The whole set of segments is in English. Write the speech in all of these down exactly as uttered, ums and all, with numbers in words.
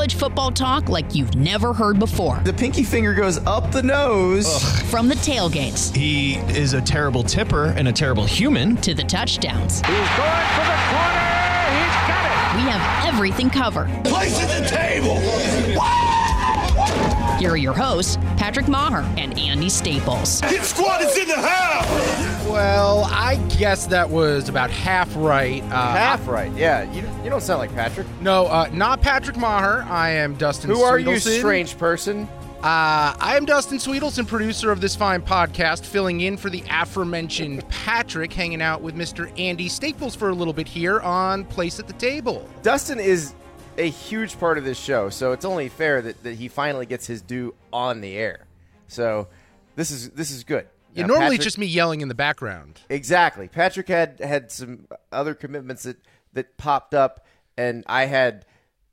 College football talk like you've never heard before. The pinky finger goes up the nose. Ugh. From the tailgates. He is a terrible tipper and a terrible human. To the touchdowns. He's going for the corner. He's got it. We have everything covered. Place at the table. Here are your hosts, Patrick Maher and Andy Staples. Hit squad is in the house. Well, I guess that was about half right. Uh, half right, yeah. You, you don't sound like Patrick. No, uh, not Patrick Maher. I am Dustin Who Sweetelson. are you, strange person? Uh, I am Dustin Sweetelson, producer of this fine podcast, filling in for the aforementioned Patrick, hanging out with Mister Andy Staples for a little bit here on Place at the Table. Dustin is a huge part of this show, so it's only fair that, that he finally gets his due on the air. So this is this is good. Yeah, now, normally Patrick, it's just me yelling in the background. Exactly. Patrick had had some other commitments that, that popped up, and I had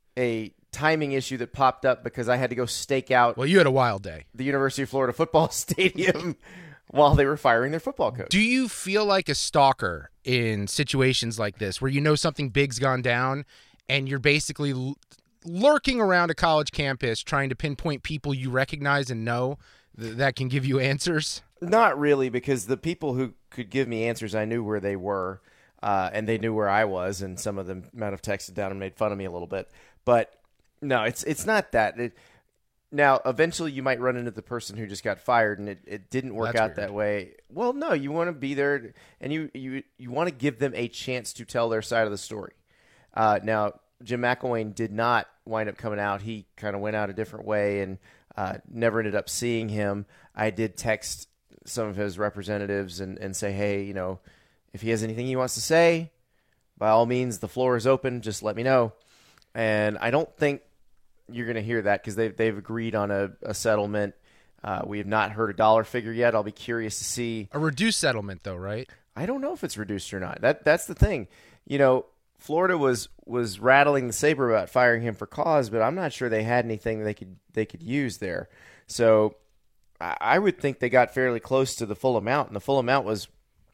a timing issue that popped up because I had to go stake out. Well, you had a wild day. The University of Florida football stadium while they were firing their football coach. Do you feel like a stalker in situations like this where you know something big's gone down and you're basically l- lurking around a college campus trying to pinpoint people you recognize and know th- that can give you answers? Not really, because the people who could give me answers, I knew where they were, uh, and they knew where I was, and some of them might have texted down and made fun of me a little bit. But no, it's it's not that. It, now, eventually you might run into the person who just got fired, and it, it didn't work That's out weird. that way. Well, no, you want to be there, and you, you, you want to give them a chance to tell their side of the story. Uh, now, Jim McElwain did not wind up coming out. He kind of went out a different way and uh, never ended up seeing him. I did text some of his representatives and, and say, hey, you know, if he has anything he wants to say, by all means, the floor is open. Just let me know. And I don't think you're going to hear that because they've, they've agreed on a, a settlement. Uh, we have not heard a dollar figure yet. I'll be curious to see. A reduced settlement, though, right? I don't know if it's reduced or not. That That's the thing. You know, Florida was was rattling the saber about firing him for cause, but I'm not sure they had anything they could they could use there. So I, I would think they got fairly close to the full amount, and the full amount was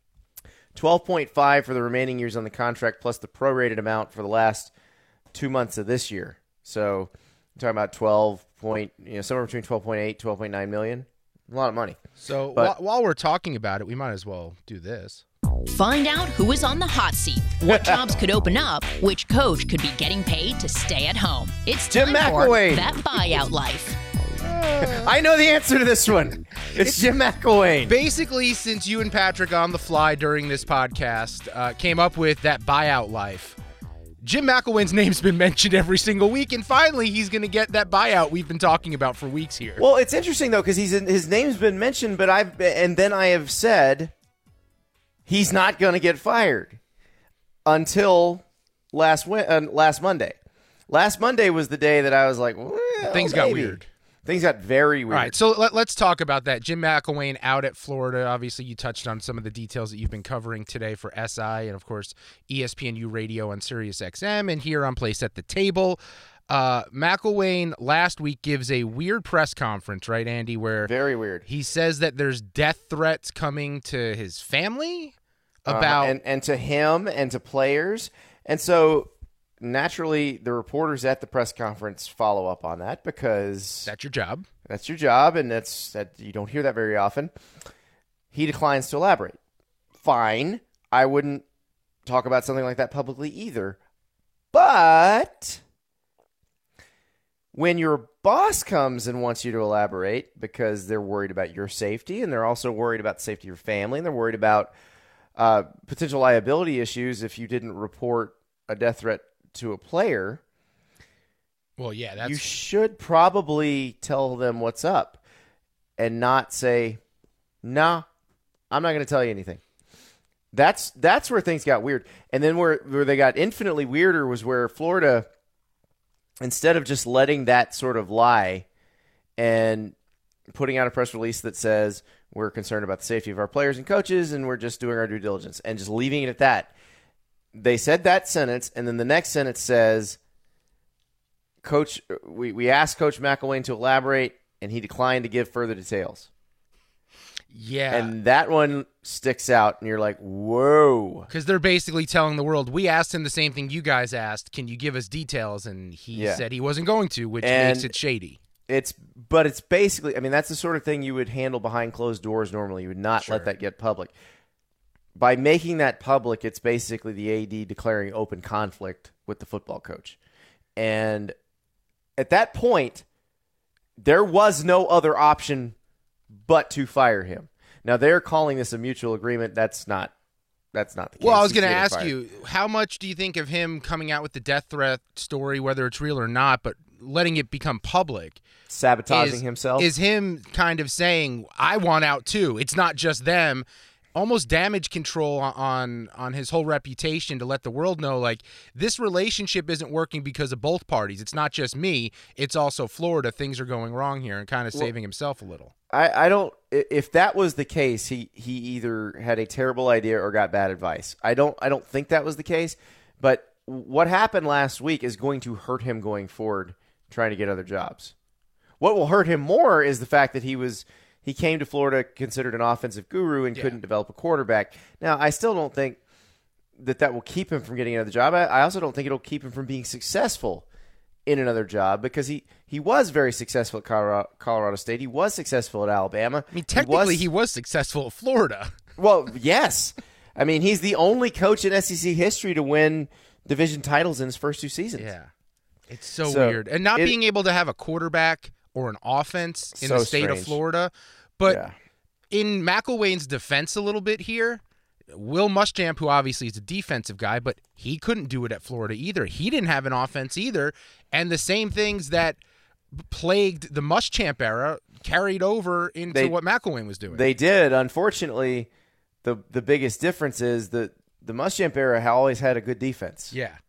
twelve point five for the remaining years on the contract, plus the prorated amount for the last two months of this year. So I'm talking about twelve point, you know, somewhere between twelve point eight, twelve point nine million. A lot of money. So But- wh- while we're talking about it, we might as well do this. Find out who is on the hot seat, what jobs could open up, which coach could be getting paid to stay at home. It's Jim time for McElwain. That Buyout Life. I know the answer to this one. It's, it's Jim McElwain. Basically, since you and Patrick on the fly during this podcast uh, came up with that buyout life, Jim McElwain's name's been mentioned every single week, and finally he's going to get that buyout we've been talking about for weeks here. Well, it's interesting, though, because he's in, his name's been mentioned, but I've and then I have said he's not going to get fired until last uh, last Monday. Last Monday was the day that I was like, well, Things got maybe. weird. Things got very weird. All right, so let, let's talk about that. Jim McElwain out at Florida. Obviously, you touched on some of the details that you've been covering today for S I and, of course, E S P N U Radio on Sirius X M and here on Place at the Table. Uh, McElwain last week gives a weird press conference, right, Andy, where Very weird. he says that there's death threats coming to his family about uh, and, and to him and to players. And so naturally, the reporters at the press conference follow up on that because that's your job. That's your job, and that's that you don't hear that very often. He declines to elaborate. Fine. I wouldn't talk about something like that publicly either. But when your boss comes and wants you to elaborate because they're worried about your safety, and they're also worried about the safety of your family, and they're worried about uh, potential liability issues if you didn't report a death threat to a player, well, yeah, that's you should probably tell them what's up and not say, "Nah, I'm not going to tell you anything." That's that's where things got weird. And then where where they got infinitely weirder was where Florida, instead of just letting that sort of lie and putting out a press release that says we're concerned about the safety of our players and coaches and we're just doing our due diligence and just leaving it at that. They said that sentence, and then the next sentence says, Coach, we, we asked Coach McElwain to elaborate, and he declined to give further details. Yeah. And that one sticks out, and you're like, whoa. Because they're basically telling the world, we asked him the same thing you guys asked. Can you give us details? And he Yeah. said he wasn't going to, which And makes it shady. It's, but it's basically, I mean, that's the sort of thing you would handle behind closed doors normally. You would not Sure. let that get public. By making that public, it's basically the A D declaring open conflict with the football coach. And at that point, there was no other option but to fire him. Now, they're calling this a mutual agreement. That's not that's not the case. Well, I was He's going to getting ask fired. you, how much do you think of him coming out with the death threat story, whether it's real or not, but letting it become public? Sabotaging is, himself? Is him kind of saying, I want out too. It's not just them. Almost damage control on on his whole reputation to let the world know, like, this relationship isn't working because of both parties. It's not just me. It's also Florida. Things are going wrong here, and kind of Well, saving himself a little. I, I don't – if that was the case, he, he either had a terrible idea or got bad advice. I don't I don't think that was the case, but what happened last week is going to hurt him going forward trying to get other jobs. What will hurt him more is the fact that he was – he came to Florida considered an offensive guru and Yeah. couldn't develop a quarterback. Now, I still don't think that that will keep him from getting another job. I, I also don't think it'll keep him from being successful in another job because he, he was very successful at Colorado, Colorado State. He was successful at Alabama. I mean, technically, he he was, was successful at Florida. well, yes. I mean, he's the only coach in S E C history to win division titles in his first two seasons. Yeah. It's so, So, weird. And not it- being able to have a quarterback or an offense in So the state strange. of Florida. But Yeah. in McElwain's defense a little bit here, Will Muschamp, who obviously is a defensive guy, but he couldn't do it at Florida either. He didn't have an offense either. And the same things that plagued the Muschamp era carried over into They- what McElwain was doing. They did. Unfortunately, the the biggest difference is that the Muschamp era ha- always had a good defense. yeah.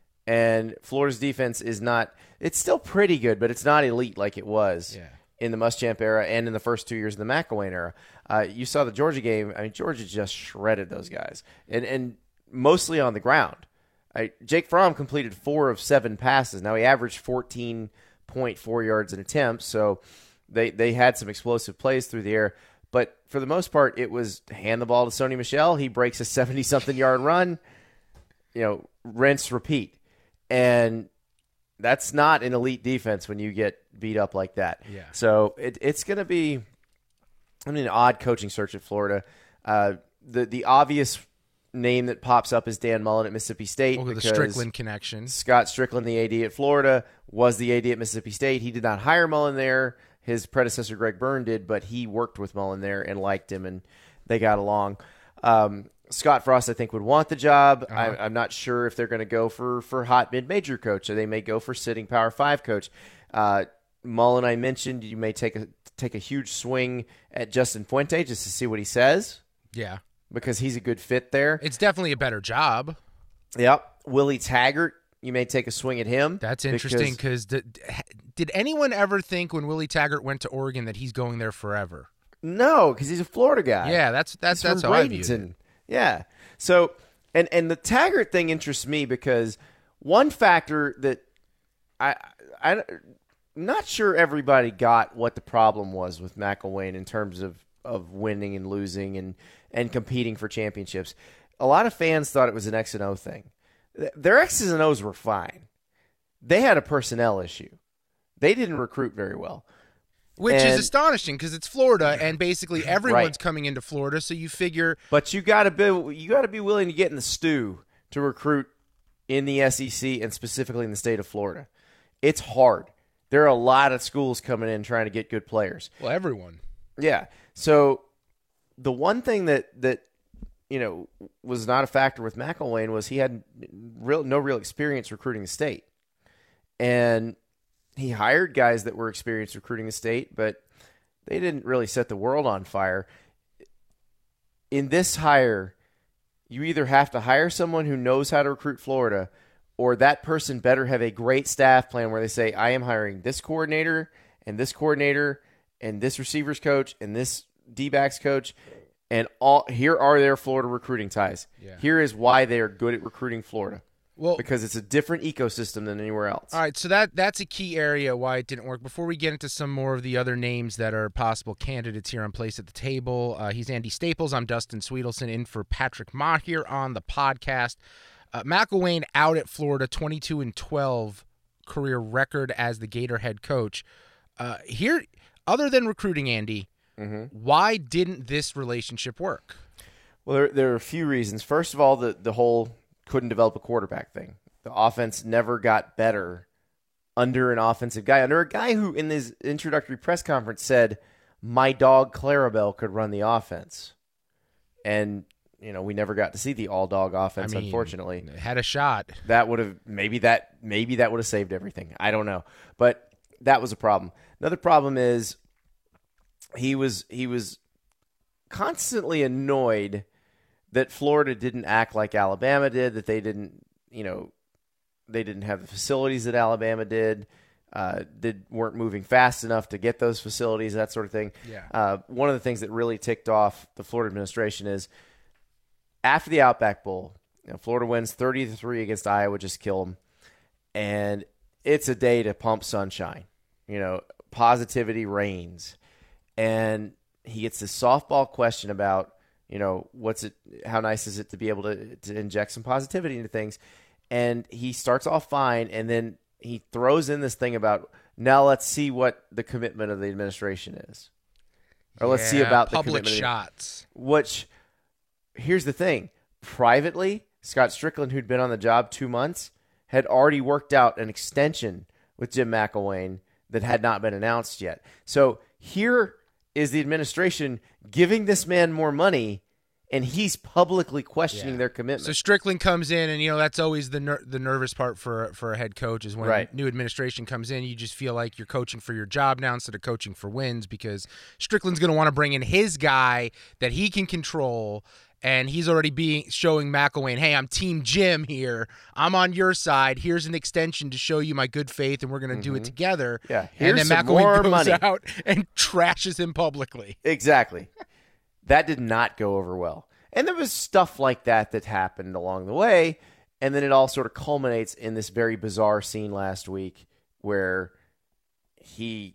And Florida's defense is not – it's still pretty good, but it's not elite like it was Yeah. in the Muschamp era and in the first two years of the McElwain era. Uh, you saw the Georgia game. I mean, Georgia just shredded those guys, and and mostly on the ground. I, Jake Fromm completed four of seven passes. Now, he averaged fourteen point four yards an attempt, so they, they had some explosive plays through the air. But for the most part, it was hand the ball to Sony Michel. He breaks a seventy-something yard run, you know, rinse, repeat. And that's not an elite defense when you get beat up like that. Yeah. So it, it's going to be, I mean, an odd coaching search at Florida. Uh, the the obvious name that pops up is Dan Mullen at Mississippi State. Oh, the because Strickland connection. Scott Strickland, the A D at Florida, was the A D at Mississippi State. He did not hire Mullen there. His predecessor, Greg Byrne, did, but he worked with Mullen there and liked him, and they got along. Um, Scott Frost, I think, would want the job. Uh-huh. I, I'm not sure if they're going to go for, for hot mid-major coach, or they may go for sitting Power Five coach. Uh, Mullen, I mentioned, you may take a take a huge swing at Justin Fuente just to see what he says, Yeah. because he's a good fit there. It's definitely a better job. Yep. Willie Taggart, you may take a swing at him. That's interesting because did, did anyone ever think when Willie Taggart went to Oregon that he's going there forever? No, because he's a Florida guy. Yeah, that's that's He's that's from how I viewed it. Bradenton. Yeah. So, and and the Taggart thing interests me because one factor that I I I'm not sure everybody got what the problem was with McElwain in terms of of winning and losing and and competing for championships. A lot of fans thought it was an X and O thing. Their X's and O's were fine. They had a personnel issue. They didn't recruit very well. Which is And- astonishing because it's Florida and basically everyone's Right. coming into Florida, so you figure But you got to be you got to be willing to get in the stew to recruit in the S E C and specifically in the state of Florida. It's hard. There are a lot of schools coming in trying to get good players. well everyone. Yeah. So the one thing that that you know was not a factor with McElwain was he had real no real experience recruiting the state. And he hired guys that were experienced recruiting the state, but they didn't really set the world on fire. In this hire, you either have to hire someone who knows how to recruit Florida, or that person better have a great staff plan where they say, I am hiring this coordinator and this coordinator and this receivers coach and this D-backs coach, and all here are their Florida recruiting ties. Yeah. Here is why they are good at recruiting Florida. Well, because it's a different ecosystem than anywhere else. All right, so that that's a key area why it didn't work. Before we get into some more of the other names that are possible candidates here on Place at the Table, uh, he's Andy Staples. I'm Dustin Sweetelson, in for Patrick Mott here on the podcast. Uh, McElwain out at Florida, twenty-two and twelve career record as the Gator head coach. Uh, here, other than recruiting, Andy, mm-hmm. why didn't this relationship work? Well, there, there are a few reasons. First of all, the, the whole couldn't develop a quarterback thing. The offense never got better under an offensive guy, under a guy who in his introductory press conference said, my dog Clarabelle could run the offense. And, you know, we never got to see the all-dog offense, I mean, unfortunately. Had a shot. That would have, maybe that, maybe that would have saved everything. I don't know. But that was a problem. Another problem is he was, he was constantly annoyed that Florida didn't act like Alabama did, that they didn't, you know, they didn't have the facilities that Alabama did, uh, did weren't moving fast enough to get those facilities, that sort of thing. Yeah. Uh, one of the things that really ticked off the Florida administration is after the Outback Bowl, you know, Florida wins thirty to three against Iowa, just kill them, and it's a day to pump sunshine. You know, positivity reigns, and he gets this softball question about, you know, what's it? How nice is it to be able to to inject some positivity into things? And he starts off fine, and then he throws in this thing about, now let's see what the commitment of the administration is, or yeah, let's see about the public commitment shots. Of, which, here's the thing: privately, Scott Strickland, who'd been on the job two months, had already worked out an extension with Jim McElwain that had not been announced yet. So here is the administration giving this man more money, and he's publicly questioning yeah. their commitment. So Strickland comes in, and, you know, that's always the ner- the nervous part for for a head coach is when right. new administration comes in, you just feel like you're coaching for your job now instead of coaching for wins, because Strickland's going to want to bring in his guy that he can control. And he's already being showing McElwain, hey, I'm Team Jim here. I'm on your side. Here's an extension to show you my good faith, and we're going to mm-hmm. do it together. Yeah, and here's then some more McElwain goes money. out and trashes him publicly. Exactly. That did not go over well. And there was stuff like that that happened along the way, and then it all sort of culminates in this very bizarre scene last week where he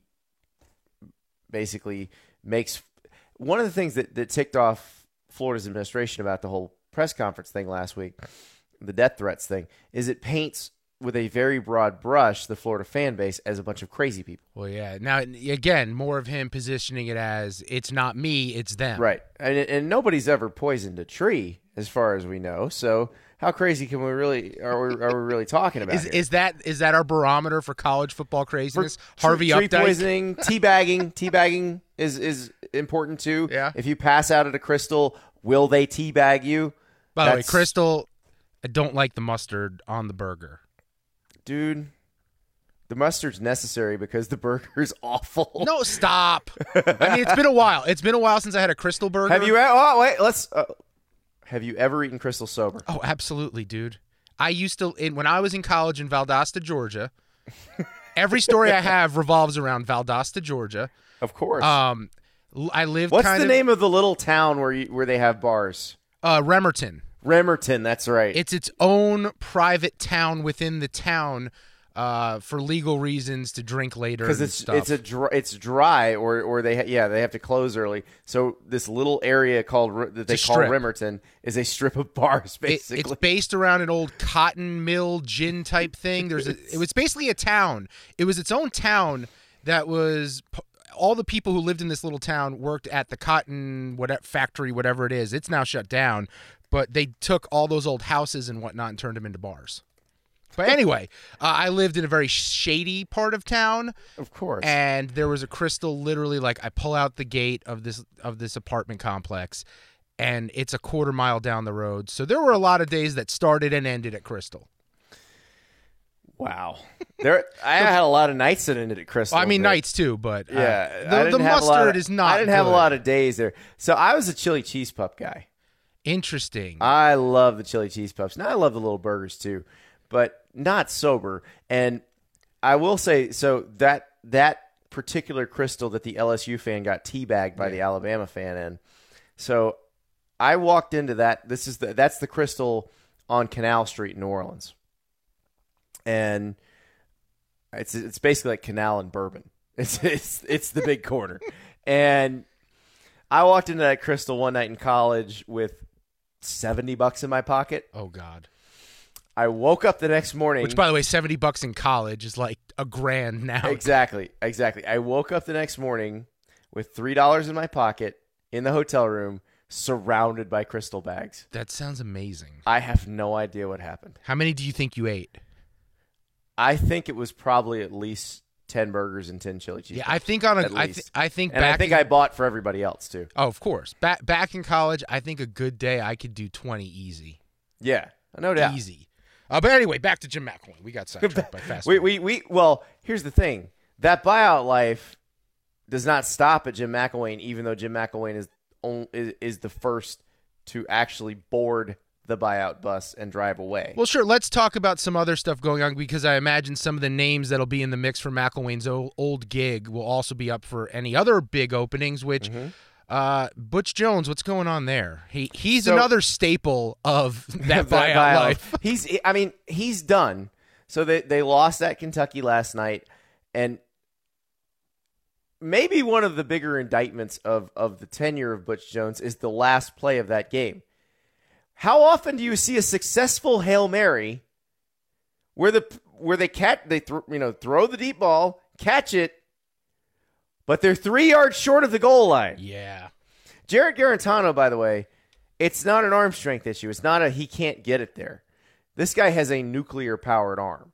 basically makes – one of the things that, that ticked off Florida's administration about the whole press conference thing last week, the death threats thing, is it paints with a very broad brush the Florida fan base as a bunch of crazy people. Well, yeah. Now, again, more of him positioning it as it's not me, it's them. Right. And, and nobody's ever poisoned a tree, as far as we know. So how crazy can we really are we, are we really talking about? Is, here? is that is that our barometer for college football craziness? For Harvey tree Updike? poisoning, teabagging, teabagging is is important too. Yeah. If you pass out at a Crystal, will they teabag you? By the way, That's- Crystal, I don't like the mustard on the burger. Dude, the mustard's necessary because the burger's awful. No, stop. I mean, it's been a while. It's been a while since I had a Crystal burger. Have you? Oh, wait. Let's. Uh, have you ever eaten Crystal sober? Oh, absolutely, dude. I used to in, when I was in college in Valdosta, Georgia. Every story I have revolves around Valdosta, Georgia. Of course. Um, I lived. What's kind the of, name of the little town where you, where they have bars? Uh, Remerton. Remerton, that's right. It's its own private town within the town, uh, for legal reasons to drink later. Because and it's stuff. it's a dry, it's dry, or or they ha- yeah they have to close early. So this little area called that they It's a call strip. Remerton is a strip of bars, It- basically. it's based around an old cotton mill gin type thing. There's a, it was basically a town. It was its own town that was p- all the people who lived in this little town worked at the cotton whatever factory, whatever it is. It's now shut down, but they took all those old houses and whatnot and turned them into bars. But anyway, uh, I lived in a very shady part of town. Of course. And there was a Crystal literally like I pull out the gate of this of this apartment complex, and it's a quarter mile down the road. So there were a lot of days that started and ended at Crystal. Wow. There, I had a lot of nights that ended at Crystal. Well, I mean but- nights too, but uh, Yeah, I the, didn't the have a lot mustard of- is not. I didn't have a good. lot of days there. So I was a chili cheese pup guy. Interesting. I love the chili cheese puffs. Now I love the little burgers too, but not sober. And I will say, so that that particular Crystal that the L S U fan got teabagged by Yeah. the Alabama fan in. So I walked into that. This is the that's the Crystal on Canal Street in New Orleans. and it's it's basically like Canal and Bourbon. It's it's it's the big corner. And I walked into that Crystal one night in college with seventy bucks in my pocket. Oh God. I woke up the next morning. Which, by the way, seventy bucks in college is like a grand now. Exactly, exactly. I woke up the next morning with three dollars in my pocket in the hotel room, surrounded by Crystal bags. That sounds amazing. I have no idea what happened. How many do you think you ate? I think it was probably at least ten burgers and ten chili cheese. Yeah, I think on a, at I, least. th- I think, and back I think in, I bought for everybody else too. Oh, of course. Back back in college, I think a good day I could do twenty easy. Yeah, no doubt. Easy. Uh, but anyway, back to Jim McElwain. We got sidetracked by fast we, food. we we well, here's the thing: that buyout life does not stop at Jim McElwain, even though Jim McElwain is on, is, is the first to actually board the buyout bus and drive away. Well, sure. Let's talk about some other stuff going on, because I imagine some of the names that'll be in the mix for McElwain's old, old gig will also be up for any other big openings, which Mm-hmm. uh, Butch Jones, what's going on there? He He's So- another staple of that, That buyout, buyout. life. He's I mean, he's done. So they they lost at Kentucky last night, and maybe one of the bigger indictments of, of the tenure of Butch Jones is the last play of that game. How often do you see a successful Hail Mary where the where they cat they th- you know throw the deep ball, catch it, but they're three yards short of the goal line? Yeah. Jarrett Garantano, by the way, it's not an arm strength issue. It's not a he can't get it there. This guy has a nuclear powered arm.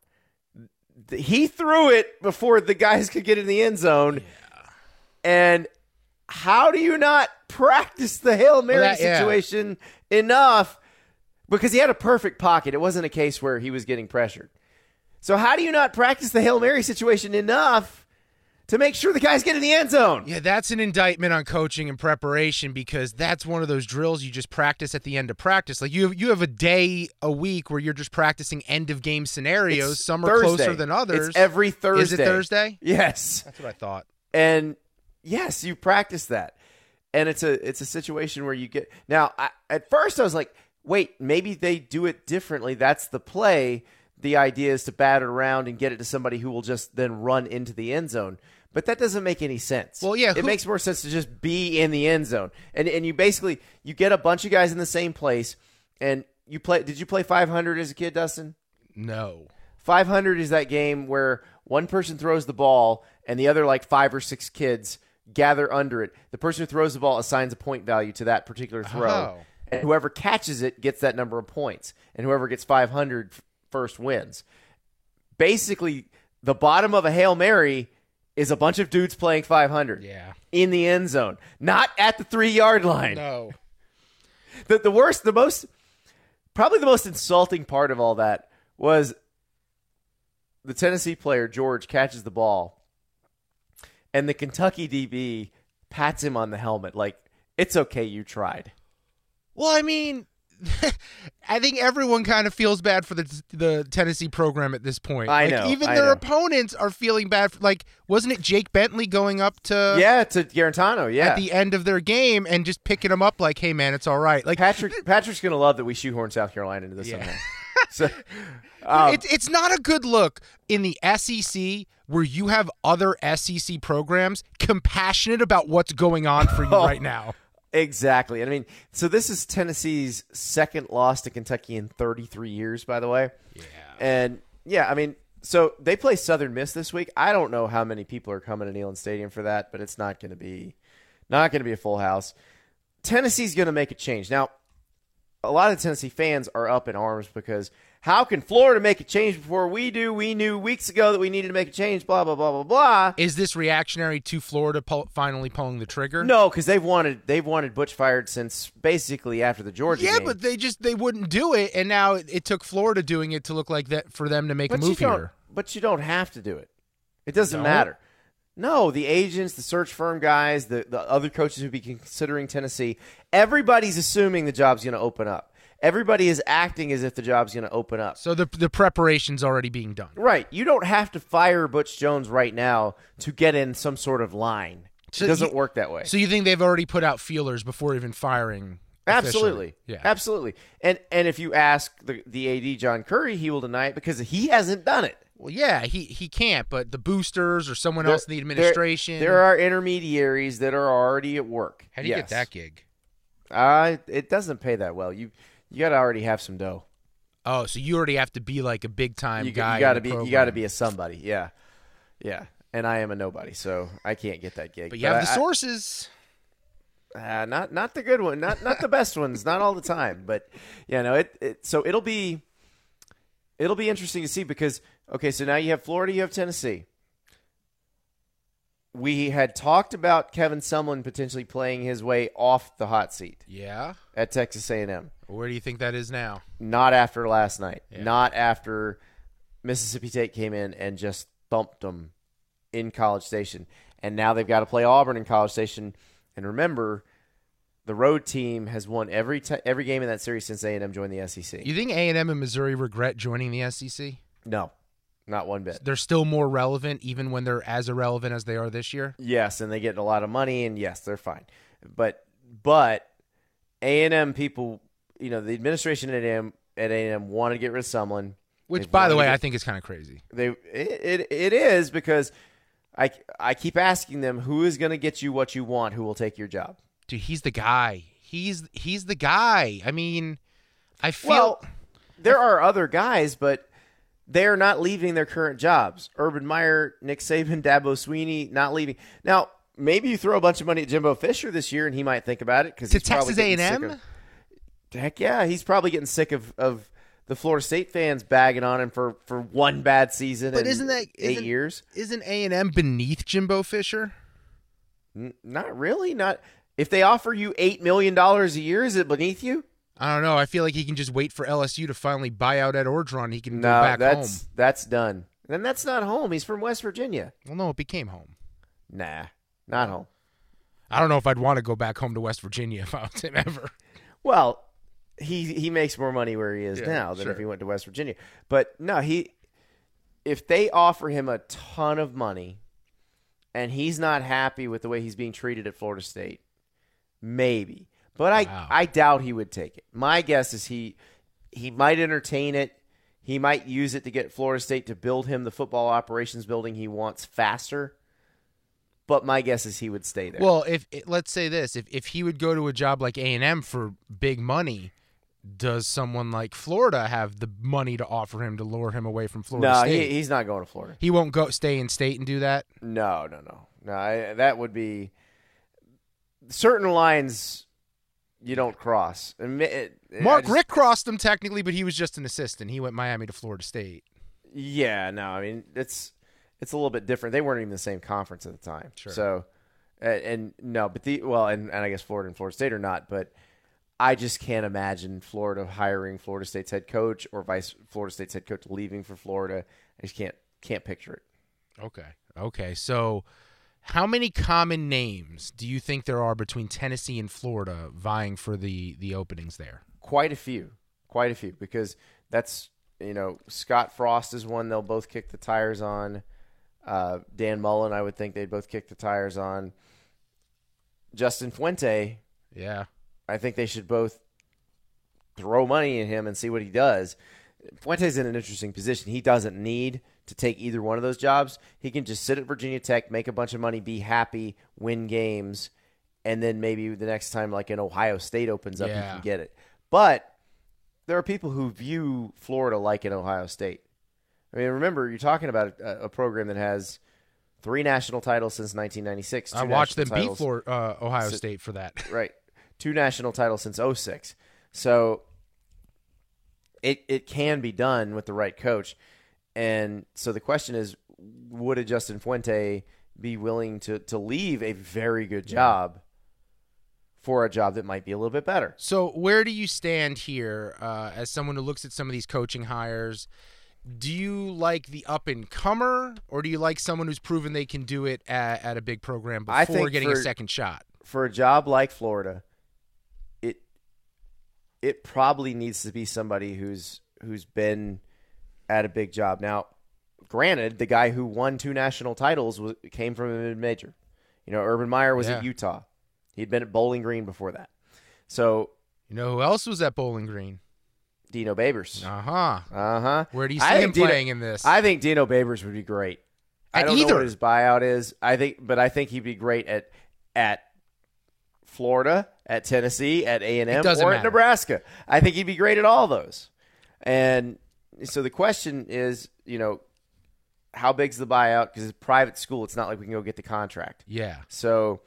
He threw it before the guys could get in the end zone. Yeah. And how do you not practice the Hail Mary well, that, yeah. situation enough? Because he had a perfect pocket. It wasn't a case where he was getting pressured. So how do you not practice the Hail Mary situation enough to make sure the guys get in the end zone? Yeah, that's an indictment on coaching and preparation, because that's one of those drills you just practice at the end of practice. Like you have, you have a day a week where you're just practicing end of game scenarios. It's Some are Thursday. closer than others. It's every Thursday. Is it Thursday? Yes. That's what I thought. And yes, you practice that. And it's a it's a situation where you get now. I, at first, I was like, "Wait, maybe they do it differently." That's the play. The idea is to bat it around and get it to somebody who will just then run into the end zone. But that doesn't make any sense. Well, yeah, it who- makes more sense to just be in the end zone. And and you basically you get a bunch of guys in the same place, and you play. Did you play five hundred as a kid, Dustin? No. five hundred is that game where one person throws the ball and the other like five or six kids gather under it. The person who throws the ball assigns a point value to that particular throw. Oh. And whoever catches it gets that number of points. And whoever gets five hundred f- first wins. Basically, the bottom of a Hail Mary is a bunch of dudes playing five hundred. Yeah. In the end zone. Not at the three-yard line. No. The, the worst, the most, probably the most insulting part of all that was the Tennessee player, George, catches the ball, and the Kentucky D B pats him on the helmet like, it's okay, you tried. Well, I mean, I think everyone kind of feels bad for the the Tennessee program at this point. I like, know, Even I their know. opponents are feeling bad. For, like, wasn't it Jake Bentley going up to Yeah, to Garantano, yeah. at the end of their game and just picking him up like, hey, man, it's all right. Like, Patrick Patrick's going to love that we shoehorn South Carolina into this Yeah. somehow. So, um, it's it's not a good look in the S E C where you have other S E C programs compassionate about what's going on for you Oh. right now. Exactly. I mean, so this is Tennessee's second loss to Kentucky in thirty-three years, by the way. Yeah. And, yeah, I mean, so they play Southern Miss this week. I don't know how many people are coming to Neyland Stadium for that, but it's not going to be not going to be a full house. Tennessee's going to make a change. Now, a lot of Tennessee fans are up in arms because how can Florida make a change before we do? We knew weeks ago that we needed to make a change, blah, blah, blah, blah, blah. Is this reactionary to Florida pull, finally pulling the trigger? No, because they've wanted they've wanted Butch fired since basically after the Georgia Yeah, game. but they just they wouldn't do it, and now it, it took Florida doing it to look like that for them to make But a you move don't, here. But you don't have to do it. It doesn't Don't? matter. No, the agents, the search firm guys, the, the other coaches who be considering Tennessee, everybody's assuming the job's going to open up. Everybody is acting as if the job's going to open up. So the the preparation's already being done. Right. You don't have to fire Butch Jones right now to get in some sort of line. So it doesn't you- work that way. So you think they've already put out feelers before even firing Absolutely. Officially. Yeah. Absolutely. And and if you ask the, the A D, John Curry, he will deny it because he hasn't done it. Well, yeah, he, he can't, but the boosters or someone There- else in the administration. There, there are intermediaries that are already at work. How do you Yes. get that gig? Uh, it doesn't pay that well. You you got to already have some dough. Oh, so you already have to be like a big time You, guy. you got to in the be program. you got to be a somebody. Yeah. Yeah. And I am a nobody, so I can't get that gig. But you have the I- sources. Uh, not not the good one, not not the best ones, not all the time, but yeah, no, it, it so it'll be it'll be interesting to see because okay, so now you have Florida, you have Tennessee. We had talked about Kevin Sumlin potentially playing his way off the hot seat Yeah. at Texas A and M. Where do you think that is now? Not after last night. Yeah. Not after Mississippi State came in and just thumped them in College Station, and now they've got to play Auburn in College Station. And remember, the road team has won every t- every game in that series since A and M joined the S E C. You think A and M and Missouri regret joining the S E C? No, not one bit. They're still more relevant, even when they're as irrelevant as they are this year? Yes, and they get a lot of money, and yes, they're fine. But but A and M people, you know, the administration at A and M at A and M wanted to get rid of someone. Which, They've by the wanted way, to I get- think is kind of crazy. They it, it it is because I I keep asking them who is going to get you what you want, who will take your job. Dude, he's the guy. He's he's the guy. I mean, I feel Well, there are other guys, but they're not leaving their current jobs. Urban Meyer, Nick Saban, Dabo Sweeney, not leaving. Now, maybe you throw a bunch of money at Jimbo Fisher this year, and he might think about it because to he's probably Texas A getting and sick M. of- Heck yeah, he's probably getting sick of, of the Florida State fans bagging on him for, for one bad season. But in isn't that eight isn't, years? Isn't A and M beneath Jimbo Fisher? N- not really. Not if they offer you eight million dollars a year, is it beneath you? I don't know. I feel like he can just wait for L S U to finally buy out Ed Orgeron. He can No, go back that's home. that's done. Then that's not home. He's from West Virginia. Well, no, it became home. Nah, not home. I don't know if I'd want to go back home to West Virginia if I was him ever. Well, he he makes more money where he is Yeah, now than sure. if he went to West Virginia. But no, he if they offer him a ton of money and he's not happy with the way he's being treated at Florida State, maybe. But I Wow. I doubt he would take it. My guess is he he might entertain it. He might use it to get Florida State to build him the football operations building he wants faster. But my guess is he would stay there. Well, if it, let's say this, if if he would go to a job like A and M for big money, does someone like Florida have the money to offer him to lure him away from Florida no, State? he, he's not going to Florida. He won't go stay in state and do that. No, no, no, no. I, that would be certain lines you don't cross. And ma- it- I Mark just- Rick crossed him technically, but he was just an assistant. He went Miami to Florida State. Yeah, no. I mean, it's it's a little bit different. They weren't even the same conference at the time. Sure. So, and, and no, but the well, and, and I guess Florida and Florida State are not. But I just can't imagine Florida hiring Florida State's head coach or vice Florida State's head coach leaving for Florida. I just can't can't picture it. Okay. Okay. So, how many common names do you think there are between Tennessee and Florida vying for the the openings there? Quite a few, quite a few, because that's you know Scott Frost is one they'll both kick the tires on. Uh, Dan Mullen, I would think they'd both kick the tires on. Justin Fuente, Yeah. I think they should both throw money at him and see what he does. Fuente's in an interesting position. He doesn't need to take either one of those jobs. He can just sit at Virginia Tech, make a bunch of money, be happy, win games, and then maybe the next time like an Ohio State opens up, Yeah. he can get it. But there are people who view Florida like an Ohio State. I mean, remember, you're talking about a, a program that has three national titles since nineteen ninety-six. I two watched them national beat titles- Florida, uh, Ohio Si- State for that. Right. Two national titles since oh six. So it it can be done with the right coach. And so the question is, would a Justin Fuente be willing to, to leave a very good job for a job that might be a little bit better? So where do you stand here uh, as someone who looks at some of these coaching hires? Do you like the up-and-comer, or do you like someone who's proven they can do it at, at a big program I before think getting a for- second shot? For a job like Florida, it it probably needs to be somebody who's who's been at a big job. Now, granted, the guy who won two national titles was, came from a mid-major. You know, Urban Meyer was Yeah. at Utah. He'd been at Bowling Green before that. So You know who else was at Bowling Green? Dino Babers. Uh-huh. Uh-huh. Where do you see I him think Dino- playing in this? I think Dino Babers would be great. I At don't know either. what his buyout is. I think, but I think he'd be great at at Florida, at Tennessee, at A and M, It doesn't or at matter. Nebraska. I think he'd be great at all those. And so the question is, you know, how big's the buyout? Because it's a private school. It's not like we can go get the contract. Yeah. So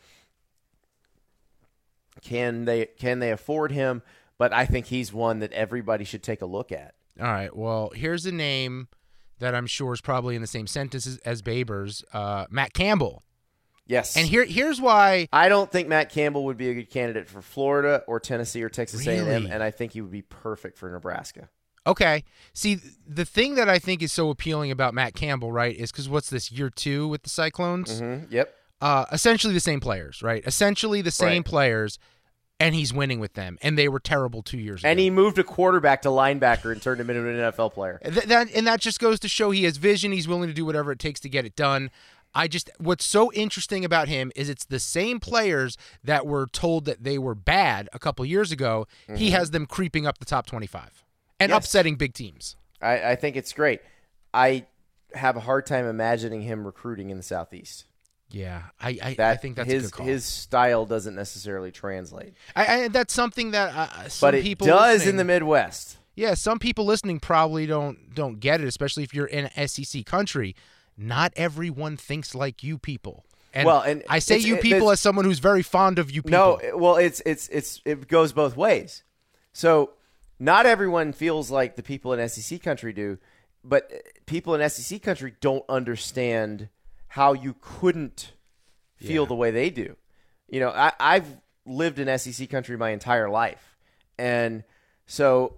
can they can they afford him? But I think he's one that everybody should take a look at. All right. Well, here's a name that I'm sure is probably in the same sentence as, as Babers, uh, Matt Campbell. Yes. And here, here's why. I don't think Matt Campbell would be a good candidate for Florida or Tennessee or Texas A and M, Really? and I think he would be perfect for Nebraska. Okay. See, the thing that I think is so appealing about Matt Campbell, right, is because what's this, year two with the Cyclones? Mm-hmm. Yep. Uh, essentially the same players, right? Essentially the same Right. players, and he's winning with them, and they were terrible two years ago. And he moved a quarterback to linebacker and turned him into an N F L player. Th- that, and that just goes to show he has vision. He's willing to do whatever it takes to get it done. I just, what's so interesting about him is it's the same players that were told that they were bad a couple years ago. He has them creeping up the top twenty-five and Yes. upsetting big teams. I, I think it's great. I have a hard time imagining him recruiting in the Southeast. Yeah, I I, That I think that's his a good call. his style doesn't necessarily translate, I, I, that's something that uh, some but it people does listening- in the Midwest. Yeah, some people listening probably don't don't get it, especially if you're in S E C country. Not everyone thinks like you people. And, Well, and I say it's- you it- people it's- as someone who's very fond of you people. No, it- well, it's it's it's it goes both ways. So not everyone feels like the people in S E C country do, but people in S E C country don't understand how you couldn't feel Yeah. the way they do. You know, I, I've lived in S E C country my entire life, and so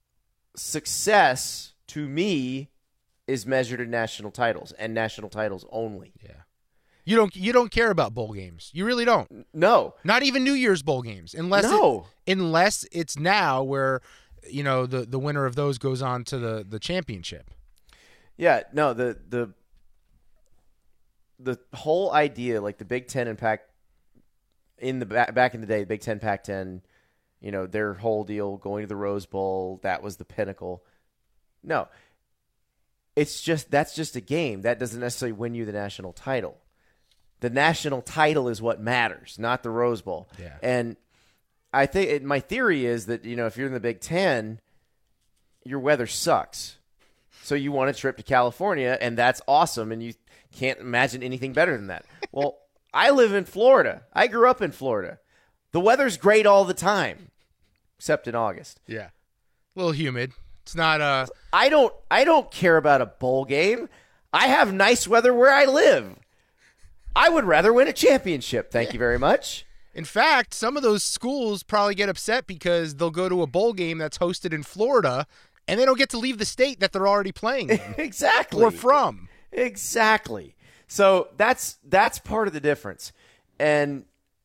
success to me is measured in national titles and national titles only. Yeah. You don't you don't care about bowl games. You really don't. No, Not even New Year's bowl games, unless No. it, unless it's now where you know the, the winner of those goes on to the, the championship. yeah, no, the the the whole idea, like the Big Ten and Pac in the back, back in the day, the Big Ten, Pac ten, you know, their whole deal going to the Rose Bowl, that was the pinnacle. No, it's just that's just a game that doesn't necessarily win you the national title. The national title is what matters, not the Rose Bowl. Yeah. And I think it, my theory is that, you know, if you're in the Big Ten, your weather sucks. So you want a trip to California, and that's awesome, and you can't imagine anything better than that. Well, I live in Florida. I grew up in Florida. The weather's great all the time, except in August. Yeah. A little humid. It's not uh I don't I don't care about a bowl game. I have nice weather where I live. I would rather win a championship. Thank you very much. in fact, some of those schools probably get upset because they'll go to a bowl game that's hosted in Florida and they don't get to leave the state that they're already playing in Exactly. or from. Exactly. So that's that's part of the difference. And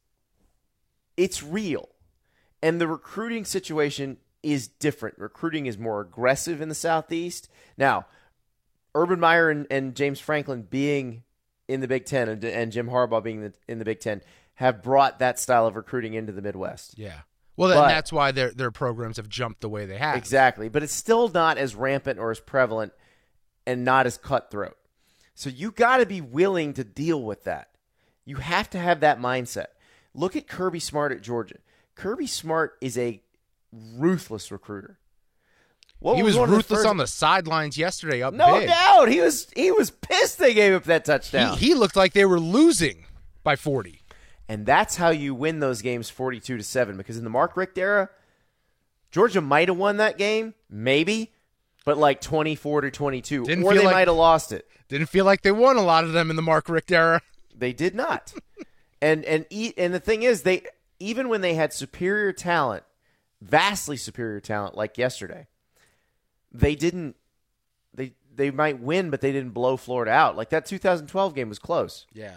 it's real. And the recruiting situation is different. Recruiting is more aggressive in the Southeast. Now, Urban Meyer and, and James Franklin being in the Big Ten and, and Jim Harbaugh being the, in the Big Ten have brought that style of recruiting into the Midwest. Yeah. Well, then But- that's why their their programs have jumped the way they have. Exactly. But it's still not as rampant or as prevalent and not as cutthroat. So you got to be willing to deal with that. You have to have that mindset. Look at Kirby Smart at Georgia. Kirby Smart is a ruthless recruiter. What He was one of the ruthless first- on the sidelines yesterday up No big. doubt. He was he was pissed they gave up that touchdown. He, he looked like they were losing by forty. And that's how you win those games forty-two to seven. Because in the Mark Richt era, Georgia might have won that game, maybe, but like twenty-four to twenty-two. Didn't or feel they like- might have lost it. Didn't feel like they won a lot of them in the Mark Richt era. They did not. and and e- and the thing is, they even when they had superior talent, vastly superior talent, like yesterday, they didn't. They they might win, but they didn't blow Florida out. Like that two thousand twelve game was close. Yeah.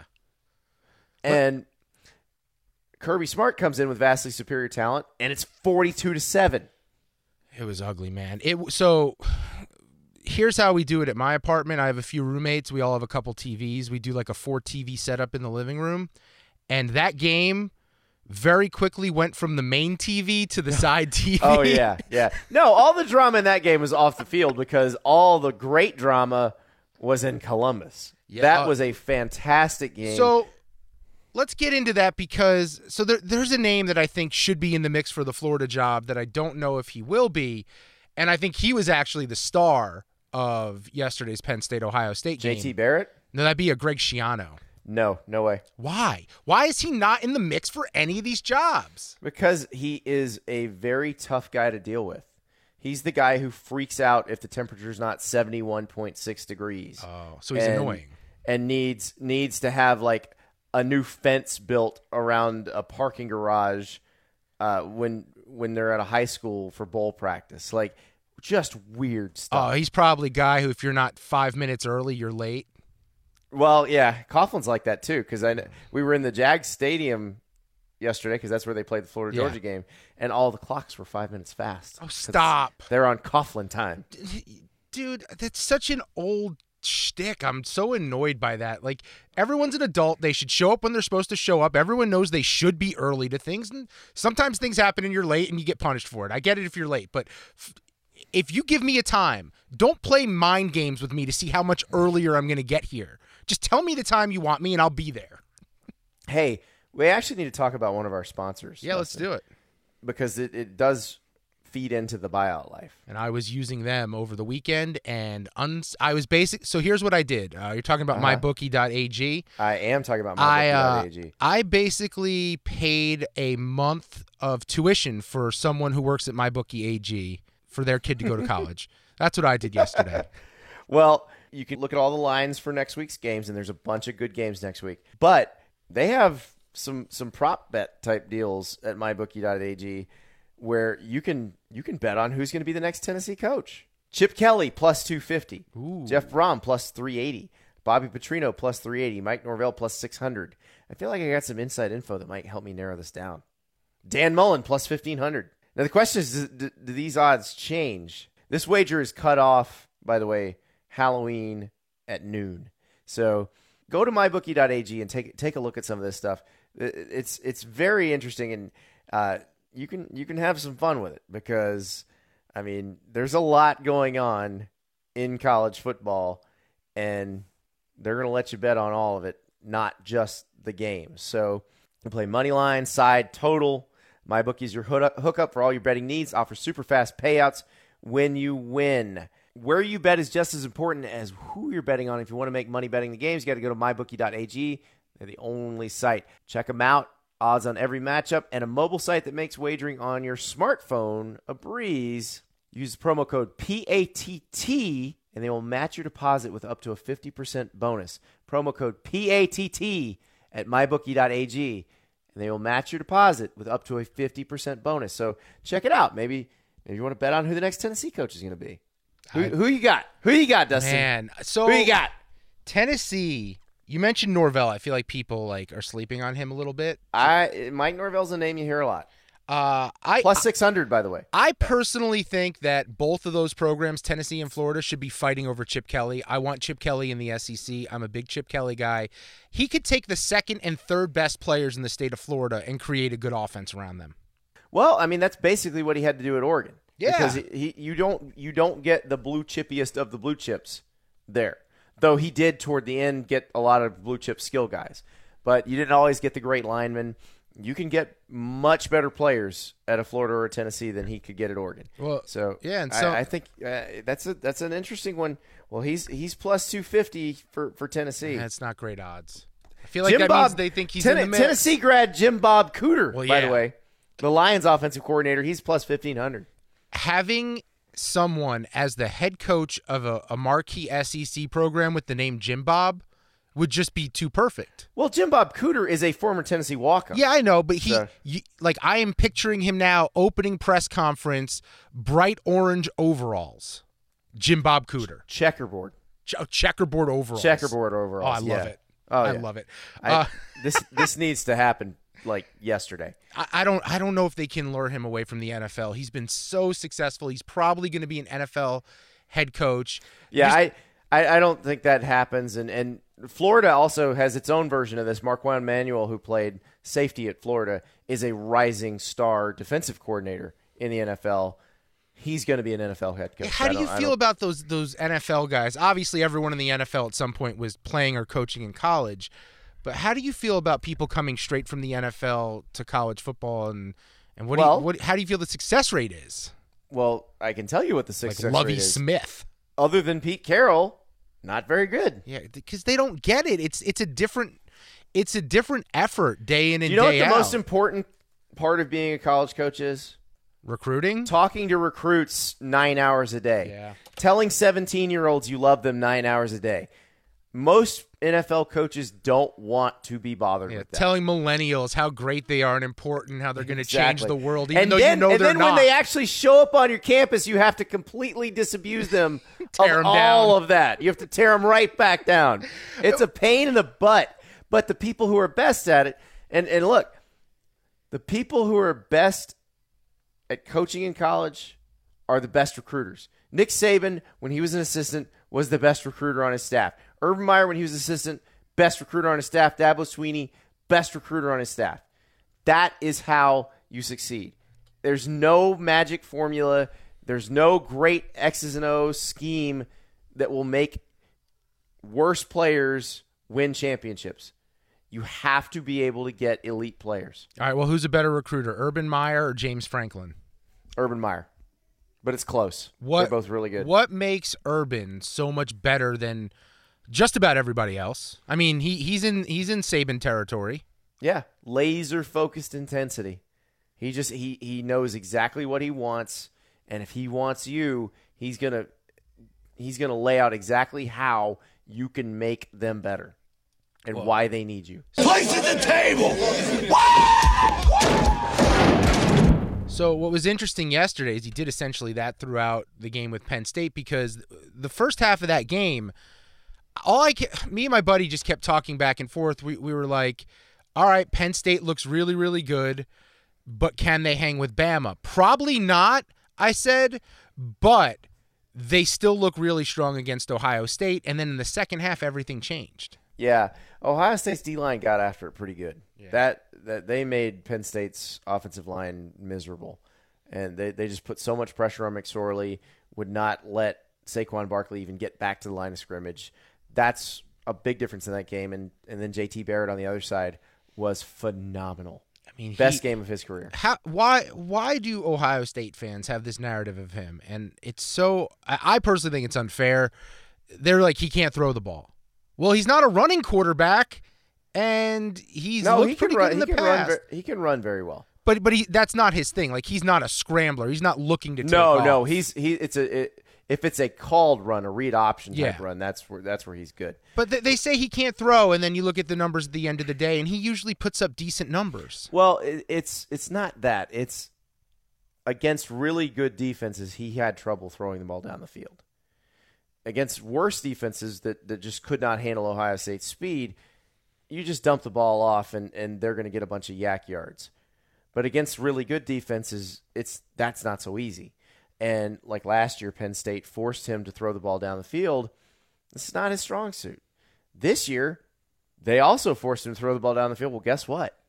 And Kirby Smart comes in with vastly superior talent, and it's forty-two to seven. It was ugly, man. It so here's how we do it at my apartment. I have a few roommates. We all have a couple T Vs. We do like a four T V setup in the living room. And that game very quickly went from the main T V to the side T V. Oh, yeah, yeah. No, all the drama in that game was off the field because all the great drama was in Columbus. Yeah, that uh, was a fantastic game. So let's get into that because so there, there's a name that I think should be in the mix for the Florida job that I don't know if he will be, and I think he was actually the star of yesterday's Penn State-Ohio State game. J T Barrett? No, that'd be a Greg Schiano. No, no way. Why? Why is he not in the mix for any of these jobs? Because he is a very tough guy to deal with. He's the guy who freaks out if the temperature's not seventy-one point six degrees. Oh, so he's and, annoying. And needs needs to have like a new fence built around a parking garage uh, when when they're at a high school for bowl practice. Like, just weird stuff. Oh, he's probably a guy who if you're not five minutes early, you're late. Well, yeah, Coughlin's like that too because I we were in the Jags Stadium yesterday because that's where they played the Florida Georgia Yeah. game, and all the clocks were five minutes fast. Oh, stop! They're on Coughlin time. Dude, that's such an old shtick. I'm so annoyed by that. Like, everyone's an adult. They should show up when they're supposed to show up. Everyone knows they should be early to things, and sometimes things happen and you're late and you get punished for it. I get it if you're late, but f- if you give me a time, don't play mind games with me to see how much earlier I'm going to get here. Just tell me the time you want me and I'll be there. Hey, we actually need to talk about one of our sponsors. Yeah, let's do it. Because it, it does feed into the buyout life. And I was using them over the weekend, and uns- I was basic. So here's what I did. Uh, you're talking about Uh-huh. my bookie dot a g. I am talking about I, my uh, bookie dot a g. I basically paid a month of tuition for someone who works at MyBookie A G for their kid to go to college. That's what I did yesterday. Well, you can look at all the lines for next week's games, and there's a bunch of good games next week. But they have some some prop bet type deals at my bookie dot a g where you can you can bet on who's going to be the next Tennessee coach. Chip Kelly plus two fifty, Ooh. Jeff Brom plus three eighty, Bobby Petrino plus three eighty, Mike Norvell plus six hundred. I feel like I got some inside info that might help me narrow this down. Dan Mullen plus fifteen hundred. Now the question is, do, do these odds change? This wager is cut off, by the way, Halloween at noon. So go to my bookie dot a g and take take a look at some of this stuff. It's it's very interesting, and uh, you can you can have some fun with it because, I mean, there's a lot going on in college football, and they're going to let you bet on all of it, not just the games. So you can play money line, side, total. MyBookie is your hookup for all your betting needs. Offers super fast payouts when you win. Where you bet is just as important as who you're betting on. If you want to make money betting the games, you got to go to my bookie dot a g. They're the only site. Check them out. Odds on every matchup and a mobile site that makes wagering on your smartphone a breeze. Use the promo code P A T T and they will match your deposit with up to a fifty percent bonus. Promo code P A T T at my bookie dot a g and they will match your deposit with up to a fifty percent bonus. So check it out. Maybe, maybe you want to bet on who the next Tennessee coach is going to be. Who, I, who you got? Who you got, Dustin? Man, so who you got? Tennessee. You mentioned Norvell. I feel like people like are sleeping on him a little bit. I Mike Norvell's a name you hear a lot. Uh, I Plus six hundred, by the way. I personally think that both of those programs, Tennessee and Florida, should be fighting over Chip Kelly. I want Chip Kelly in the S E C. I'm a big Chip Kelly guy. He could take the second and third best players in the state of Florida and create a good offense around them. Well, I mean, that's basically what he had to do at Oregon. Yeah. Because he, he, you don't you don't get the blue chippiest of the blue chips there. Though he did, toward the end, get a lot of blue chip skill guys. But you didn't always get the great linemen. You can get much better players at a Florida or a Tennessee than he could get at Oregon. Well, so yeah, and so I, I think uh, that's a that's an interesting one. Well, he's he's plus two fifty for, for Tennessee. That's not great odds. I feel like Jim that Bob, means they think he's Ten- in the mix. Tennessee grad Jim Bob Cooter, Well, by yeah. the way. The Lions offensive coordinator, he's plus fifteen hundred. Having someone as the head coach of a, a marquee S E C program with the name Jim Bob would just be too perfect. Well, Jim Bob Cooter is a former Tennessee walk-on. Yeah, I know, but he, So- you, like, I am picturing him now, opening press conference, bright orange overalls, Jim Bob Cooter, Checkerboard. Ch- oh, checkerboard overalls, Checkerboard Oh, overalls. I love yeah. it. Oh, I yeah. love it. I, Uh, this this needs to happen like yesterday. I, I don't, I don't know if they can lure him away from the N F L. He's been so successful. He's probably going to be an N F L head coach. Yeah, Just- I, I I don't think that happens. And and Florida also has its own version of this. Marquand Manuel, who played safety at Florida, is a rising star defensive coordinator in the N F L. He's going to be an N F L head coach. How do you feel about those those N F L guys? Obviously, everyone in the N F L at some point was playing or coaching in college. But how do you feel about people coming straight from the N F L to college football, and and what, well, do you, what how do you feel the success rate is? Well, I can tell you what the success like Lovie rate is. Smith. Other than Pete Carroll, not very good. Yeah, because they don't get it. It's it's a different it's a different effort day in and day out. Do you know what the out. most important part of being a college coach is? Recruiting? Talking to recruits nine hours a day. Yeah. Telling seventeen-year-olds you love them nine hours a day. Most N F L coaches don't want to be bothered yeah, with that. Telling millennials how great they are and important, how they're going to exactly. change the world, even and though then, you know and they're then not. when they actually show up on your campus, you have to completely disabuse them tear of them all down. of that. You have to tear them right back down. It's a pain in the butt. But the people who are best at it, and, and look, the people who are best at coaching in college are the best recruiters. Nick Saban, when he was an assistant, was the best recruiter on his staff. Urban Meyer, when he was assistant, best recruiter on his staff. Dabo Swinney, best recruiter on his staff. That is how you succeed. There's no magic formula. There's no great X's and O's scheme that will make worse players win championships. You have to be able to get elite players. All right, well, who's a better recruiter, Urban Meyer or James Franklin? Urban Meyer. But it's close. What, They're both really good. What makes Urban so much better than just about everybody else? I mean, he he's in he's in Saban territory. Yeah, laser focused intensity. He just he he knows exactly what he wants, and if he wants you, he's going to he's going to lay out exactly how you can make them better and well, why they need you. Place at the table. So what was interesting yesterday is he did essentially that throughout the game with Penn State, because the first half of that game, all I me and my buddy just kept talking back and forth. We we were like, all right, Penn State looks really, really good, but can they hang with Bama? Probably not, I said, but they still look really strong against Ohio State. And then in the second half, everything changed. Yeah, Ohio State's D-line got after it pretty good. Yeah. That that they made Penn State's offensive line miserable, and they, they just put so much pressure on McSorley, would not let Saquon Barkley even get back to the line of scrimmage. That's a big difference in that game, and, and then J T Barrett on the other side was phenomenal. I mean, best he, game of his career. How why why do Ohio State fans have this narrative of him? And it's so I, I personally think it's unfair. They're like, he can't throw the ball. Well, he's not a running quarterback, and he's no, looked he pretty can run, good in the he can past. Run, he can run very well. But but he that's not his thing. Like, he's not a scrambler. He's not looking to take no off. no. He's he. It's a it, if it's a called run, a read option type Yeah. run. That's where that's where he's good. But th- they say he can't throw, and then you look at the numbers at the end of the day, and he usually puts up decent numbers. Well, it, it's it's not that. It's against really good defenses, he had trouble throwing the ball down the field. Against worse defenses that, that just could not handle Ohio State's speed, you just dump the ball off, and, and they're going to get a bunch of yak yards. But against really good defenses, it's that's not so easy. And like last year, Penn State forced him to throw the ball down the field. It's not his strong suit. This year, they also forced him to throw the ball down the field. Well, guess what?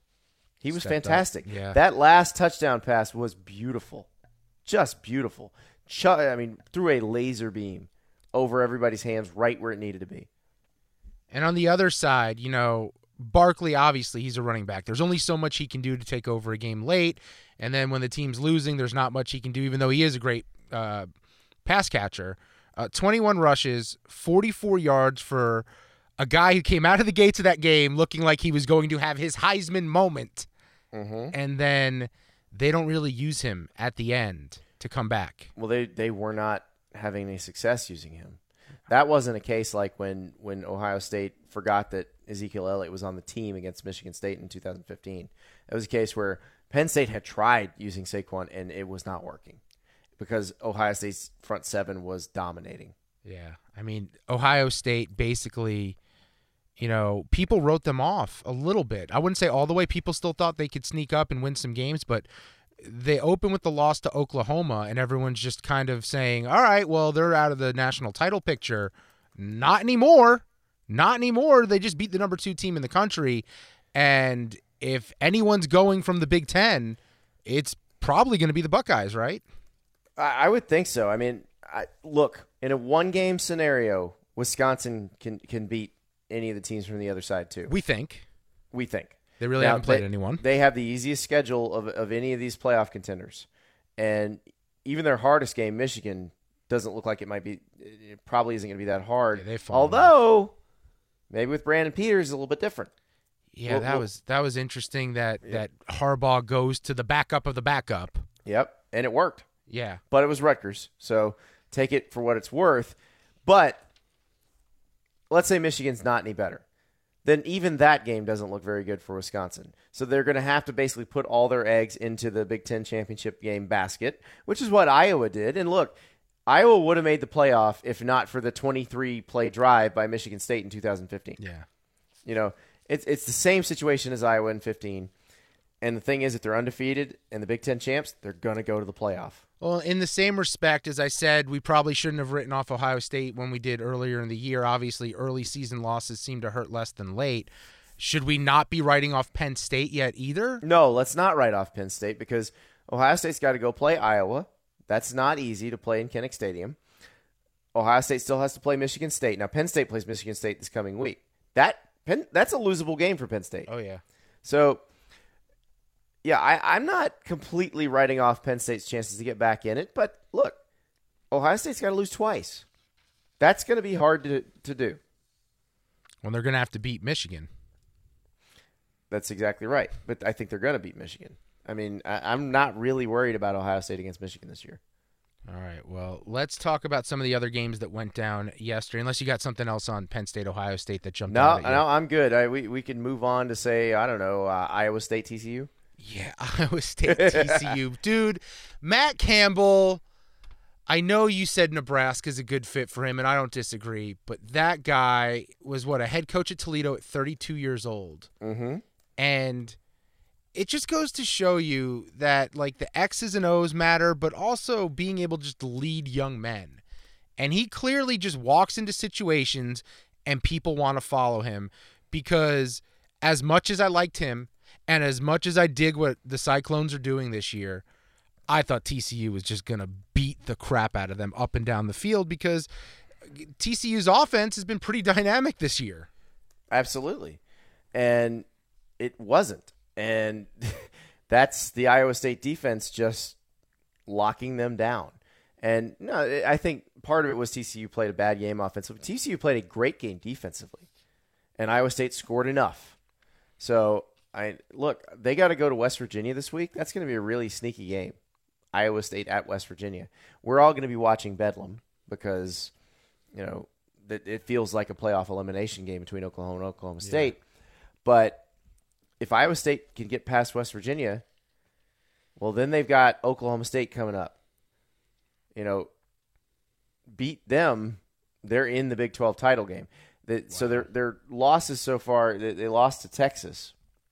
He was Stepped fantastic. yeah. That last touchdown pass was beautiful. Just beautiful. Ch- I mean, threw a laser beam over everybody's hands right where it needed to be. And on the other side, you know, Barkley, obviously, he's a running back. There's only so much he can do to take over a game late. And then when the team's losing, there's not much he can do, even though he is a great uh, pass catcher. Uh, twenty-one rushes, forty-four yards for a guy who came out of the gates of that game looking like he was going to have his Heisman moment. Mm-hmm. And then they don't really use him at the end to come back. Well, they, they were not having any success using him. That wasn't a case like when, when Ohio State forgot that Ezekiel Elliott was on the team against Michigan State in two thousand fifteen. That was a case where Penn State had tried using Saquon, and it was not working because Ohio State's front seven was dominating. Yeah. I mean, Ohio State basically, you know, people wrote them off a little bit. I wouldn't say all the way. People still thought they could sneak up and win some games, but they open with the loss to Oklahoma, and everyone's just kind of saying, all right, well, they're out of the national title picture. Not anymore. Not anymore. They just beat the number two team in the country, and if anyone's going from the Big Ten, it's probably going to be the Buckeyes, right? I, I would think so. I mean, I, look, in a one-game scenario, Wisconsin can can beat any of the teams from the other side too. We think. We think. They really now, haven't played they, anyone. They have the easiest schedule of of any of these playoff contenders, and even their hardest game, Michigan, doesn't look like it might be. It probably isn't going to be that hard. Yeah, although, off. maybe with Brandon Peters, it's a little bit different. Yeah, we'll, that we'll, was that was interesting. That yeah. that Harbaugh goes to the backup of the backup. Yep, and it worked. Yeah, but it was Rutgers, so take it for what it's worth. But let's say Michigan's not any better. Then even that game doesn't look very good for Wisconsin. So they're going to have to basically put all their eggs into the Big Ten championship game basket, which is what Iowa did. And look, Iowa would have made the playoff if not for the twenty-three play drive by Michigan State in two thousand fifteen. Yeah. You know, it's it's the same situation as Iowa in fifteen. And the thing is, if they're undefeated and the Big Ten champs, they're going to go to the playoff. Well, in the same respect, as I said, we probably shouldn't have written off Ohio State when we did earlier in the year. Obviously, early season losses seem to hurt less than late. Should we not be writing off Penn State yet either? No, let's not write off Penn State because Ohio State's got to go play Iowa. That's not easy to play in Kinnick Stadium. Ohio State still has to play Michigan State. Now, Penn State plays Michigan State this coming week. That Penn, that's a losable game for Penn State. Oh, yeah. So, yeah, I, I'm not completely writing off Penn State's chances to get back in it. But, look, Ohio State's got to lose twice. That's going to be hard to, to do. Well, they're going to have to beat Michigan. That's exactly right. But I think they're going to beat Michigan. I mean, I, I'm not really worried about Ohio State against Michigan this year. All right, well, let's talk about some of the other games that went down yesterday, unless you got something else on Penn State, Ohio State that jumped no, out at you. No, I'm good. I, we, we can move on to, say, I don't know, uh, Iowa State T C U? Yeah, Iowa State T C U. Dude, Matt Campbell, I know you said Nebraska's a good fit for him, and I don't disagree, but that guy was, what, a head coach at Toledo at thirty-two years old. Mm-hmm. And it just goes to show you that, like, the X's and O's matter, but also being able just to lead young men. And he clearly just walks into situations and people want to follow him because as much as I liked him and as much as I dig what the Cyclones are doing this year, I thought T C U was just going to beat the crap out of them up and down the field because T C U's offense has been pretty dynamic this year. Absolutely. And it wasn't. And that's the Iowa State defense just locking them down. And no, I think part of it was T C U played a bad game offensively. T C U played a great game defensively. And Iowa State scored enough. So, I look, they got to go to West Virginia this week. That's going to be a really sneaky game. Iowa State at West Virginia. We're all going to be watching Bedlam because, you know, it feels like a playoff elimination game between Oklahoma and Oklahoma State. Yeah. But if Iowa State can get past West Virginia, well, then they've got Oklahoma State coming up. You know, beat them, they're in the Big twelve title game. The, wow. So their their losses so far, they, they lost to Texas,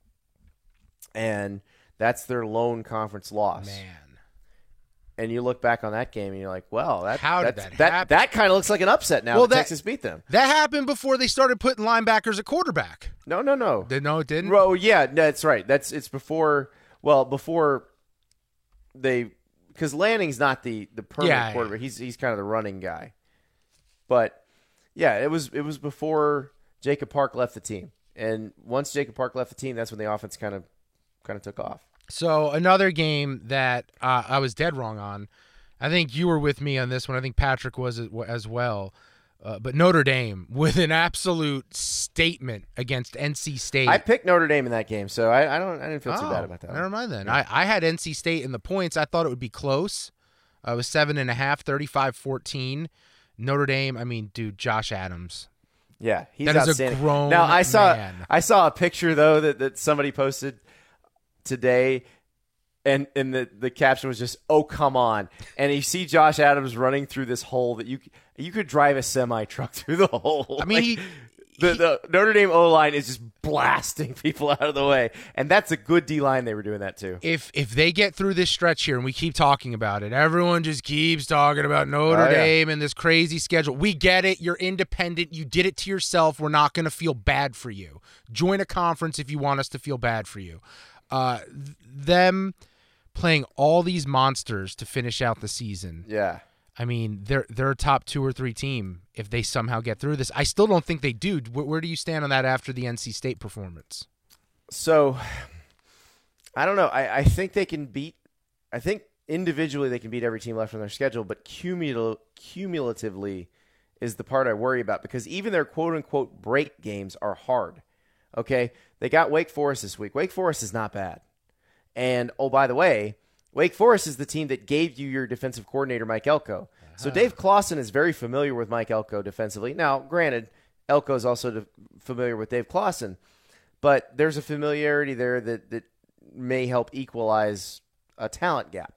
and that's their lone conference loss. Man. And you look back on that game, and you're like, well, that How did that that happen? That, that kind of looks like an upset now well, that, that Texas beat them. That happened before they started putting linebackers at quarterback. No, no, no. Did, no, it didn't? Well, yeah, that's right. That's It's before, well, before they, because Lanning's not the, the permanent yeah, quarterback. Yeah. He's he's kind of the running guy. But, yeah, it was it was before Jacob Park left the team. And once Jacob Park left the team, that's when the offense kind of kind of took off. So another game that uh, I was dead wrong on, I think you were with me on this one. I think Patrick was as well. Uh, but Notre Dame with an absolute statement against N C State. I picked Notre Dame in that game, so I, I don't. I didn't feel oh, too bad about that. Never mind then. Yeah. I, I had N C State in the points. I thought it would be close. Uh, it was seven and a half, thirty-five fourteen. Notre Dame. I mean, dude, Josh Adams. Yeah, he's that outstanding. Is a grown now I saw man. I saw a picture though that, that somebody posted today. And and the, the caption was just, oh, come on. And you see Josh Adams running through this hole that you you could drive a semi-truck through the hole. I mean, like, he The, the Notre Dame O-line is just blasting people out of the way, and that's a good D-line they were doing that too. If if they get through this stretch here and we keep talking about it, everyone just keeps talking about Notre Oh, yeah. Dame and this crazy schedule. We get it. You're independent. You did it to yourself. We're not going to feel bad for you. Join a conference if you want us to feel bad for you. Uh, th- them playing all these monsters to finish out the season. Yeah. I mean, they're they're a top two or three team if they somehow get through this. I still don't think they do. Where, where do you stand on that after the N C State performance? So, I don't know. I, I think they can beat – I think individually they can beat every team left on their schedule, but cumul- cumulatively is the part I worry about because even their quote-unquote break games are hard. Okay? They got Wake Forest this week. Wake Forest is not bad. And, oh, by the way – Wake Forest is the team that gave you your defensive coordinator, Mike Elko. Uh-huh. So Dave Clawson is very familiar with Mike Elko defensively. Now, granted, Elko is also de- familiar with Dave Clawson, but there's a familiarity there that, that may help equalize a talent gap.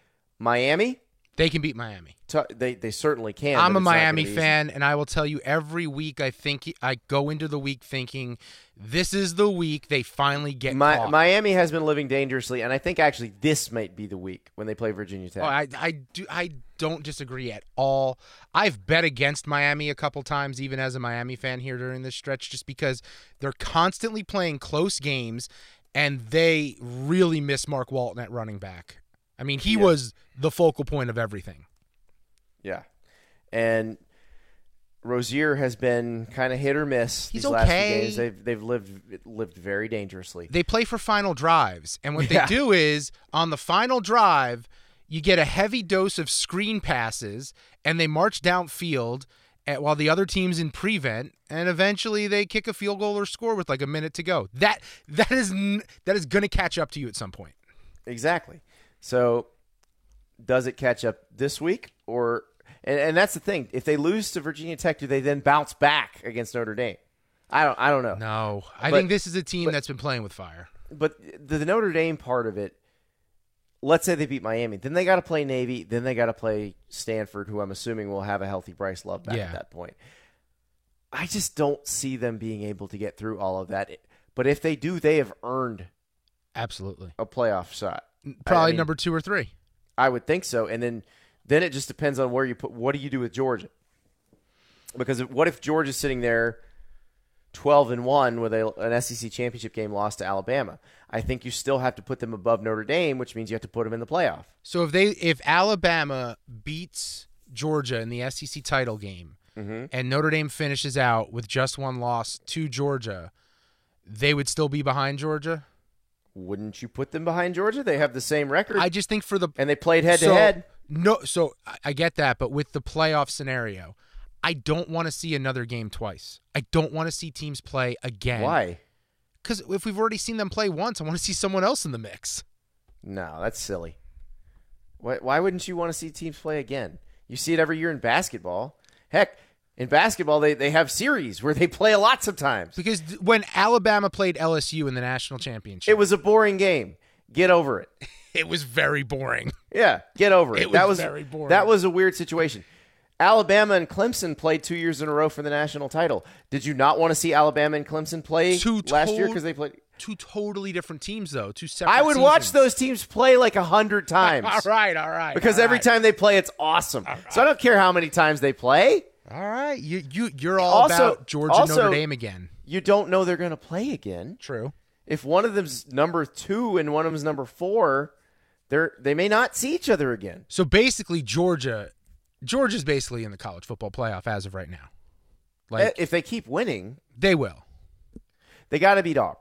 Miami? They can beat Miami. T- they they certainly can. I'm but a it's not Miami gonna be fan, easy. and I will tell you every week I think I go into the week thinking this is the week they finally get Mi- caught. Miami has been living dangerously, and I think actually this might be the week when they play Virginia Tech. Oh, I, I, do, I don't disagree at all. I've bet against Miami a couple times, even as a Miami fan here during this stretch, just because they're constantly playing close games, and they really miss Mark Walton at running back. I mean, he Yeah. was the focal point of everything. Yeah. And Rozier has been kind of hit or miss He's these last few okay. games. They've they've lived lived very dangerously. They play for final drives, and what Yeah. they do is on the final drive, you get a heavy dose of screen passes, and they march downfield at, while the other team's in prevent, and eventually they kick a field goal or score with like a minute to go. That that is n- that is going to catch up to you at some point. Exactly. So does it catch up this week or and, and that's the thing. If they lose to Virginia Tech, do they then bounce back against Notre Dame? I don't I don't know. No, I But- think this is a team but- that's been playing with fire. But the, the Notre Dame part of it, let's say they beat Miami, then they got to play Navy, then they got to play Stanford, who I'm assuming will have a healthy Bryce Love back Yeah. at that point. I just don't see them being able to get through all of that. But if they do, they have earned Absolutely. a playoff shot. Probably I mean, number two or three. I would think so. And then then it just depends on where you put. What do you do with Georgia? Because if, what if Georgia's sitting there twelve and one with a, an S E C championship game lost to Alabama? I think you still have to put them above Notre Dame, which means you have to put them in the playoff. So if they if Alabama beats Georgia in the S E C title game, Mm-hmm. and Notre Dame finishes out with just one loss to Georgia, they would still be behind Georgia? Wouldn't you put them behind Georgia? They have the same record, I just think for the and they played head so, to head. No, so I- I get that, but with the playoff scenario, I don't want to see another game twice. I don't want to see teams play again. Why? Because if we've already seen them play once, I want to see someone else in the mix. No, that's silly. Why, why wouldn't you want to see teams play again? You see it every year in basketball. Heck, in basketball, they, they have series where they play lots of times. Because th- when Alabama played L S U in the national championship, It was a boring game. Get over it. it was very boring. Yeah, get over it. It was that was very boring. That was a weird situation. Alabama and Clemson played two years in a row for the national title. Did you not want to see Alabama and Clemson play Two last year tot- because they played? Two totally different teams, though. Two separate I would watch seasons. those teams play like a hundred times. All right, all right. Because all every right. time they play, it's awesome. So I don't care how many times they play. All right, you you you're all Also- about Georgia also- Notre Dame again. You don't know they're going to play again. True. If one of them's number two and one of them's number four, they're they may not see each other again. So basically, Georgia, Georgia's basically in the college football playoff as of right now. Like If they keep winning, they will. they got to beat Auburn.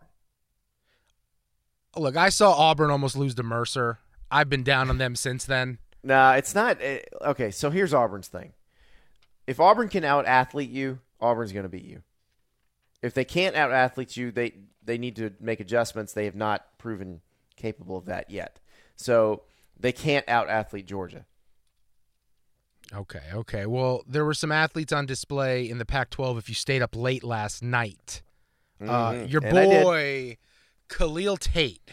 Look, I saw Auburn almost lose to Mercer. I've been down on them since then. Nah, it's not. eh, Okay, so here's Auburn's thing. If Auburn can out-athlete you, Auburn's going to beat you. If they can't out-athlete you, they, they need to make adjustments. They have not proven capable of that yet. So they can't out-athlete Georgia. Okay, okay. Well, there were some athletes on display in the Pac twelve if you stayed up late last night. Uh, Mhm. your And I did. boy, Khalil Tate.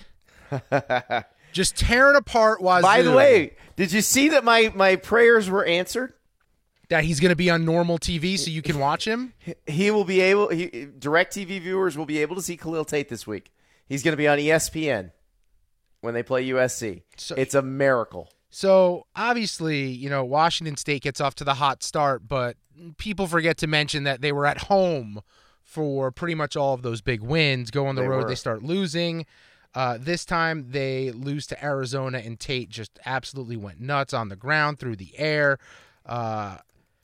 Just tearing apart Wazoo. By the way, did you see that my, my prayers were answered? That he's going to be on normal T V so you can watch him? He will be able. He, DirecTV viewers will be able to see Khalil Tate this week. He's going to be on E S P N when they play U S C. So, it's a miracle. So, obviously, you know, Washington State gets off to the hot start, but people forget to mention that they were at home for pretty much all of those big wins. Go on the they road, were. they start losing. Uh, this time, they lose to Arizona, and Tate just absolutely went nuts on the ground, through the air. Uh,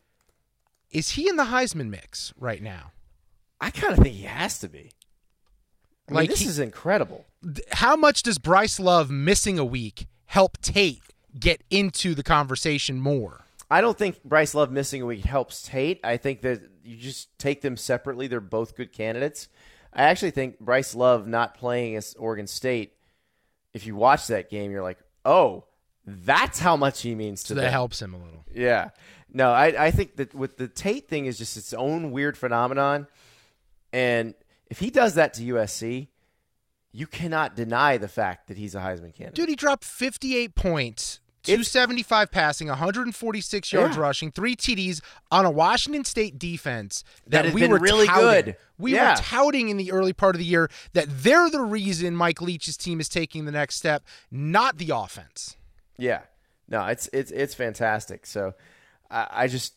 is he in the Heisman mix right now? I kind of think he has to be. I Like mean, this he, is incredible. How much does Bryce Love missing a week help Tate get into the conversation more? I don't think Bryce Love missing a week helps Tate. I think that you just take them separately. They're both good candidates. I actually think Bryce Love not playing as Oregon State, if you watch that game, you're like, oh, that's how much he means to so them. that helps him a little. Yeah. No, I, I think that with the Tate thing is just its own weird phenomenon. And if he does that to U S C, you cannot deny the fact that he's a Heisman candidate. Dude, he dropped fifty-eight points, two seventy-five passing, one hundred forty-six yards Yeah. rushing, three T Ds on a Washington State defense that, That has we been were really touting. good. We Yeah. were touting in the early part of the year that they're the reason Mike Leach's team is taking the next step, not the offense. Yeah. No, it's it's it's fantastic. So I, I just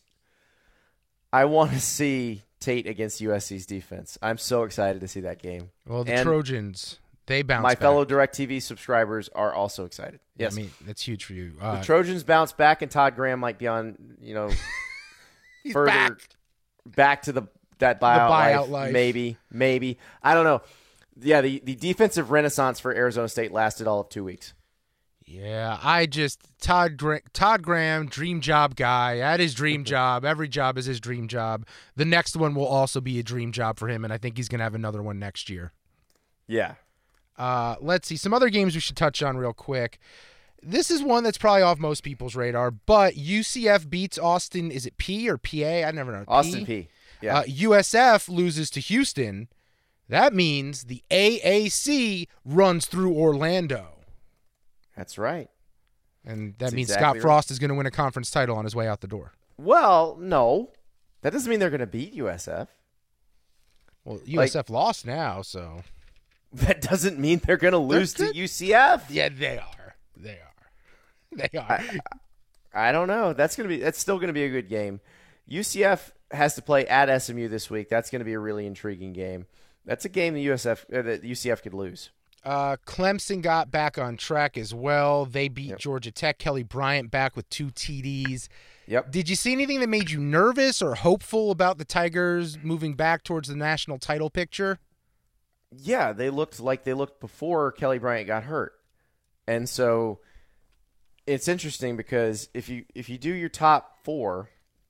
I want to see Tate against U S C's defense. I'm so excited to see that game. Well, the And Trojans, they bounce my back. fellow DirecTV subscribers are also excited. Yes. I mean, that's huge for you. Uh, The Trojans bounce back, and Todd Graham might be on, you know, he's further back. back to the that buyout, buyout life. life. Maybe, maybe. I don't know. Yeah, the, the defensive renaissance for Arizona State lasted all of two weeks. Yeah, I just Todd Gra- Todd Graham, dream job guy. At his dream job, every job is his dream job. The next one will also be a dream job for him, and I think he's gonna have another one next year. Yeah. Uh, let's see some other games we should touch on real quick. This is one that's probably off most people's radar, but U C F beats Austin. Is it P or P A? I never know. Austin P. Yeah. Uh, U S F loses to Houston. That means the A A C runs through Orlando. That's right. And that That's means exactly Scott right. Frost is going to win a conference title on his way out the door. Well, no. That doesn't mean they're going to beat U S F. Well, U S F lost now, so. That doesn't mean they're going to lose They're to good. U C F. Yeah, they are. They are. They are. I, I don't know. That's going to be that's still going to be a good game. U C F has to play at S M U this week. That's going to be a really intriguing game. That's a game that U S F uh, that U C F could lose. Uh, Clemson got back on track as well. They beat Yep. Georgia Tech. Kelly Bryant back with two T Ds. Yep. Did you see anything that made you nervous or hopeful about the Tigers moving back towards the national title picture? Yeah, they looked like they looked before Kelly Bryant got hurt. And so it's interesting because if you if you do your top four,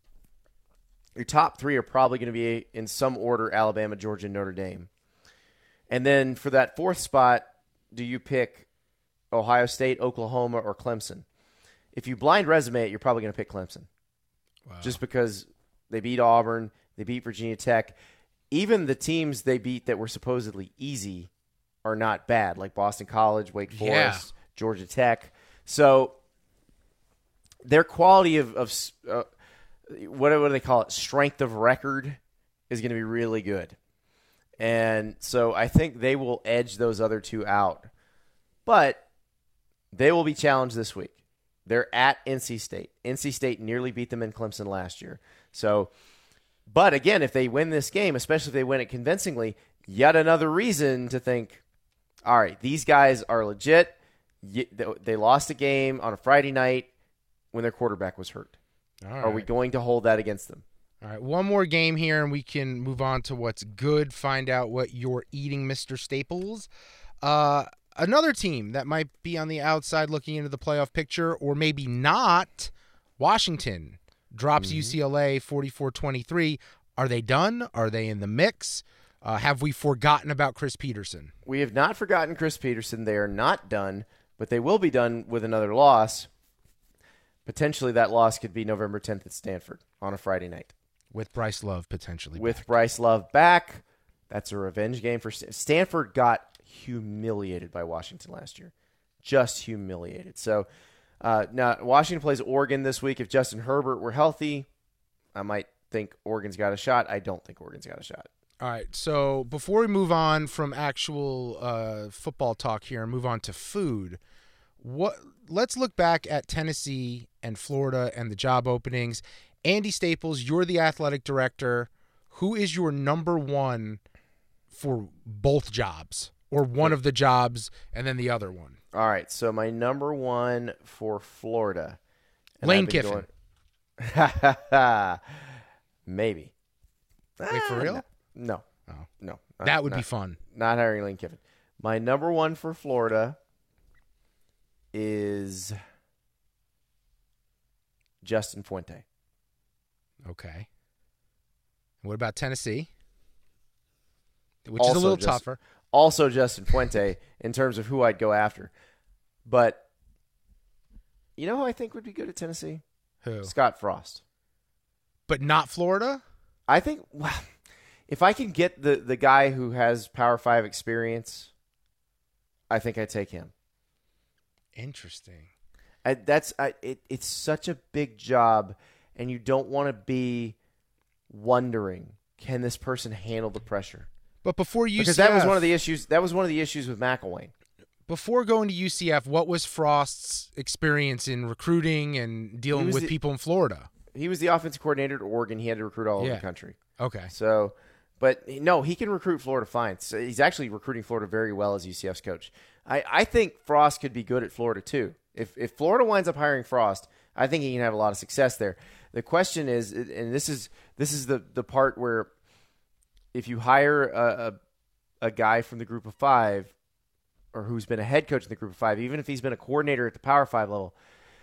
your top three are probably going to be in some order: Alabama, Georgia, Notre Dame. And then for that fourth spot, do you pick Ohio State, Oklahoma, or Clemson? If you blind resume it, you're probably going to pick Clemson. Wow. Just because they beat Auburn, they beat Virginia Tech. Even the teams they beat that were supposedly easy are not bad, like Boston College, Wake Forest, Yeah. Georgia Tech. So their quality of, of uh, what, what do they call it, strength of record is going to be really good. And so I think they will edge those other two out. But they will be challenged this week. They're at N C State. N C State nearly beat them in Clemson last year. So, but again, if they win this game, especially if they win it convincingly, yet another reason to think, all right, these guys are legit. They lost a game on a Friday night when their quarterback was hurt. All right. Are we going to hold that against them? All right, one more game here, and we can move on to what's good, find out what you're eating, Mister Staples. Uh, another team that might be on the outside looking into the playoff picture, or maybe not, Washington drops Mm-hmm. U C L A forty-four twenty-three. Are they done? Are they in the mix? Uh, have we forgotten about Chris Peterson? We have not forgotten Chris Peterson. They are not done, but they will be done with another loss. Potentially that loss could be November tenth at Stanford on a Friday night. With Bryce Love potentially With back. Bryce Love back, that's a revenge game for Stanford. Stanford got humiliated by Washington last year. Just humiliated. So uh, now Washington plays Oregon this week. If Justin Herbert were healthy, I might think Oregon's got a shot. I don't think Oregon's got a shot. All right, so before we move on from actual uh, football talk here and move on to food, what? Let's look back at Tennessee and Florida and the job openings. Andy Staples, you're the athletic director. Who is your number one for both jobs, or one of the jobs and then the other one? All right, so my number one for Florida. Lane Kiffin. Going... Maybe. Wait, for real? No. Oh. No. That would not, be fun. Not hiring Lane Kiffin. My number one for Florida is Justin Fuente. Okay. What about Tennessee? Which also is a little just, tougher. Also Justin Fuente in terms of who I'd go after. But you know who I think would be good at Tennessee? Who? Scott Frost. But not Florida? I think well, if I can get the, the guy who has Power Five experience, I think I'd take him. Interesting. I, that's I, it. It's such a big job, and you don't want to be wondering, can this person handle the pressure? But before U C F, because that was one of the issues. That was one of the issues with McElwain. Before going to U C F, what was Frost's experience in recruiting and dealing with the, people in Florida? He was the offensive coordinator at Oregon. He had to recruit all over yeah. the country. Okay. So, but no, he can recruit Florida fine. So he's actually recruiting Florida very well as U C F's coach. I, I think Frost could be good at Florida too. If if Florida winds up hiring Frost, I think he can have a lot of success there. The question is, and this is this is the, the part where if you hire a, a a guy from the Group of Five, or who's been a head coach in the Group of Five, even if he's been a coordinator at the Power Five level,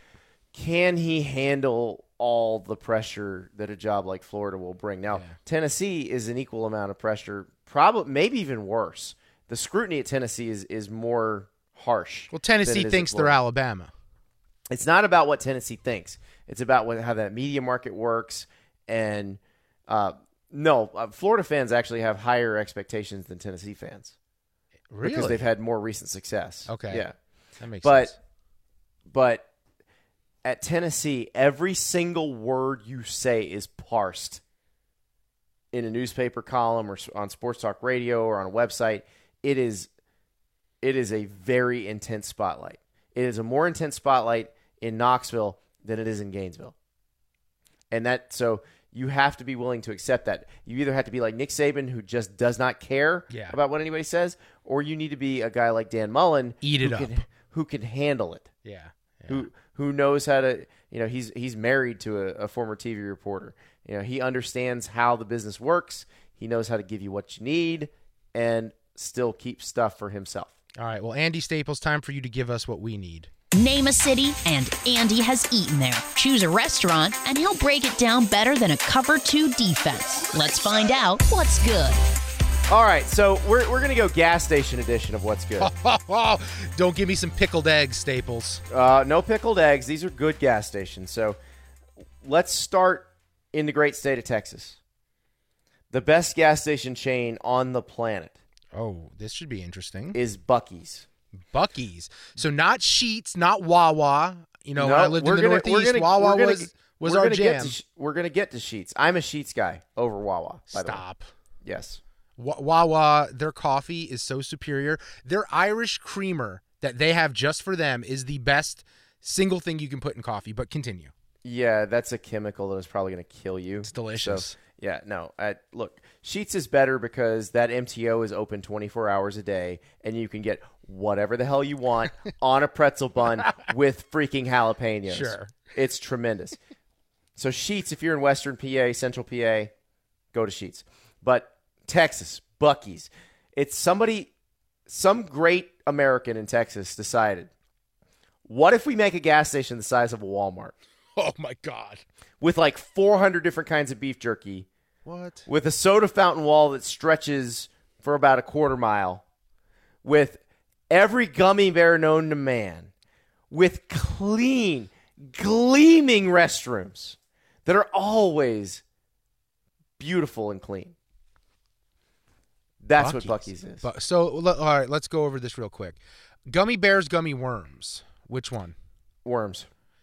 can he handle all the pressure that a job like Florida will bring? Now, yeah. Tennessee is an equal amount of pressure, probably maybe even worse. The scrutiny at Tennessee is, is more harsh. Well, Tennessee thinks they're Alabama. It's not about what Tennessee thinks. It's about what, how that media market works. And uh, no, uh, Florida fans actually have higher expectations than Tennessee fans. Really? Because they've had more recent success. Okay. Yeah. That makes but, sense. But at Tennessee, every single word you say is parsed in a newspaper column or on Sports Talk Radio or on a website. It is it is a very intense spotlight. It is a more intense spotlight in Knoxville than it is in Gainesville. And that so you have to be willing to accept that. You either have to be like Nick Saban, who just does not care yeah. about what anybody says, or you need to be a guy like Dan Mullen Eat it who up. Can, who can handle it. Yeah. yeah. Who who knows how to, you know, he's he's married to a, a former T V reporter. You know, he understands how the business works. He knows how to give you what you need and still keep stuff for himself. All right. Well, Andy Staples, time for you to give us what we need. Name a city, and Andy has eaten there. Choose a restaurant, and he'll break it down better than a cover two defense. Let's find out what's good. All right, so we're we're gonna go gas station edition of what's good. Don't give me some pickled eggs, Staples. Uh, no pickled eggs. These are good gas stations. So let's start in the great state of Texas. The best gas station chain on the planet. Oh, this should be interesting. Is Buc-ee's. Buc-ee's. So not Sheetz, not Wawa. You know, no, when I lived in the gonna, Northeast, gonna, Wawa gonna, was, was we're our gonna jam. Get to, we're going to get to Sheetz. I'm a Sheetz guy over Wawa, by Stop. The way. Yes. Wawa, their coffee is so superior. Their Irish creamer that they have just for them is the best single thing you can put in coffee, but continue. Yeah, that's a chemical that is probably going to kill you. It's delicious. So, yeah, no. I, look, Sheetz is better because that M T O is open twenty-four hours a day, and you can get whatever the hell you want on a pretzel bun with freaking jalapenos. Sure. It's tremendous. So Sheetz, if you're in Western P A, Central P A, go to Sheetz. But Texas, Buc-ee's. It's somebody, some great American in Texas decided, what if we make a gas station the size of a Walmart? Oh, my God. With like four hundred different kinds of beef jerky. What? With a soda fountain wall that stretches for about a quarter mile. With every gummy bear known to man. With clean, gleaming restrooms that are always beautiful and clean. That's Buc-ee's. what Buc-ee's is. Bu- so, all right, let's go over this real quick. Gummy bears, gummy worms. Which one? Worms.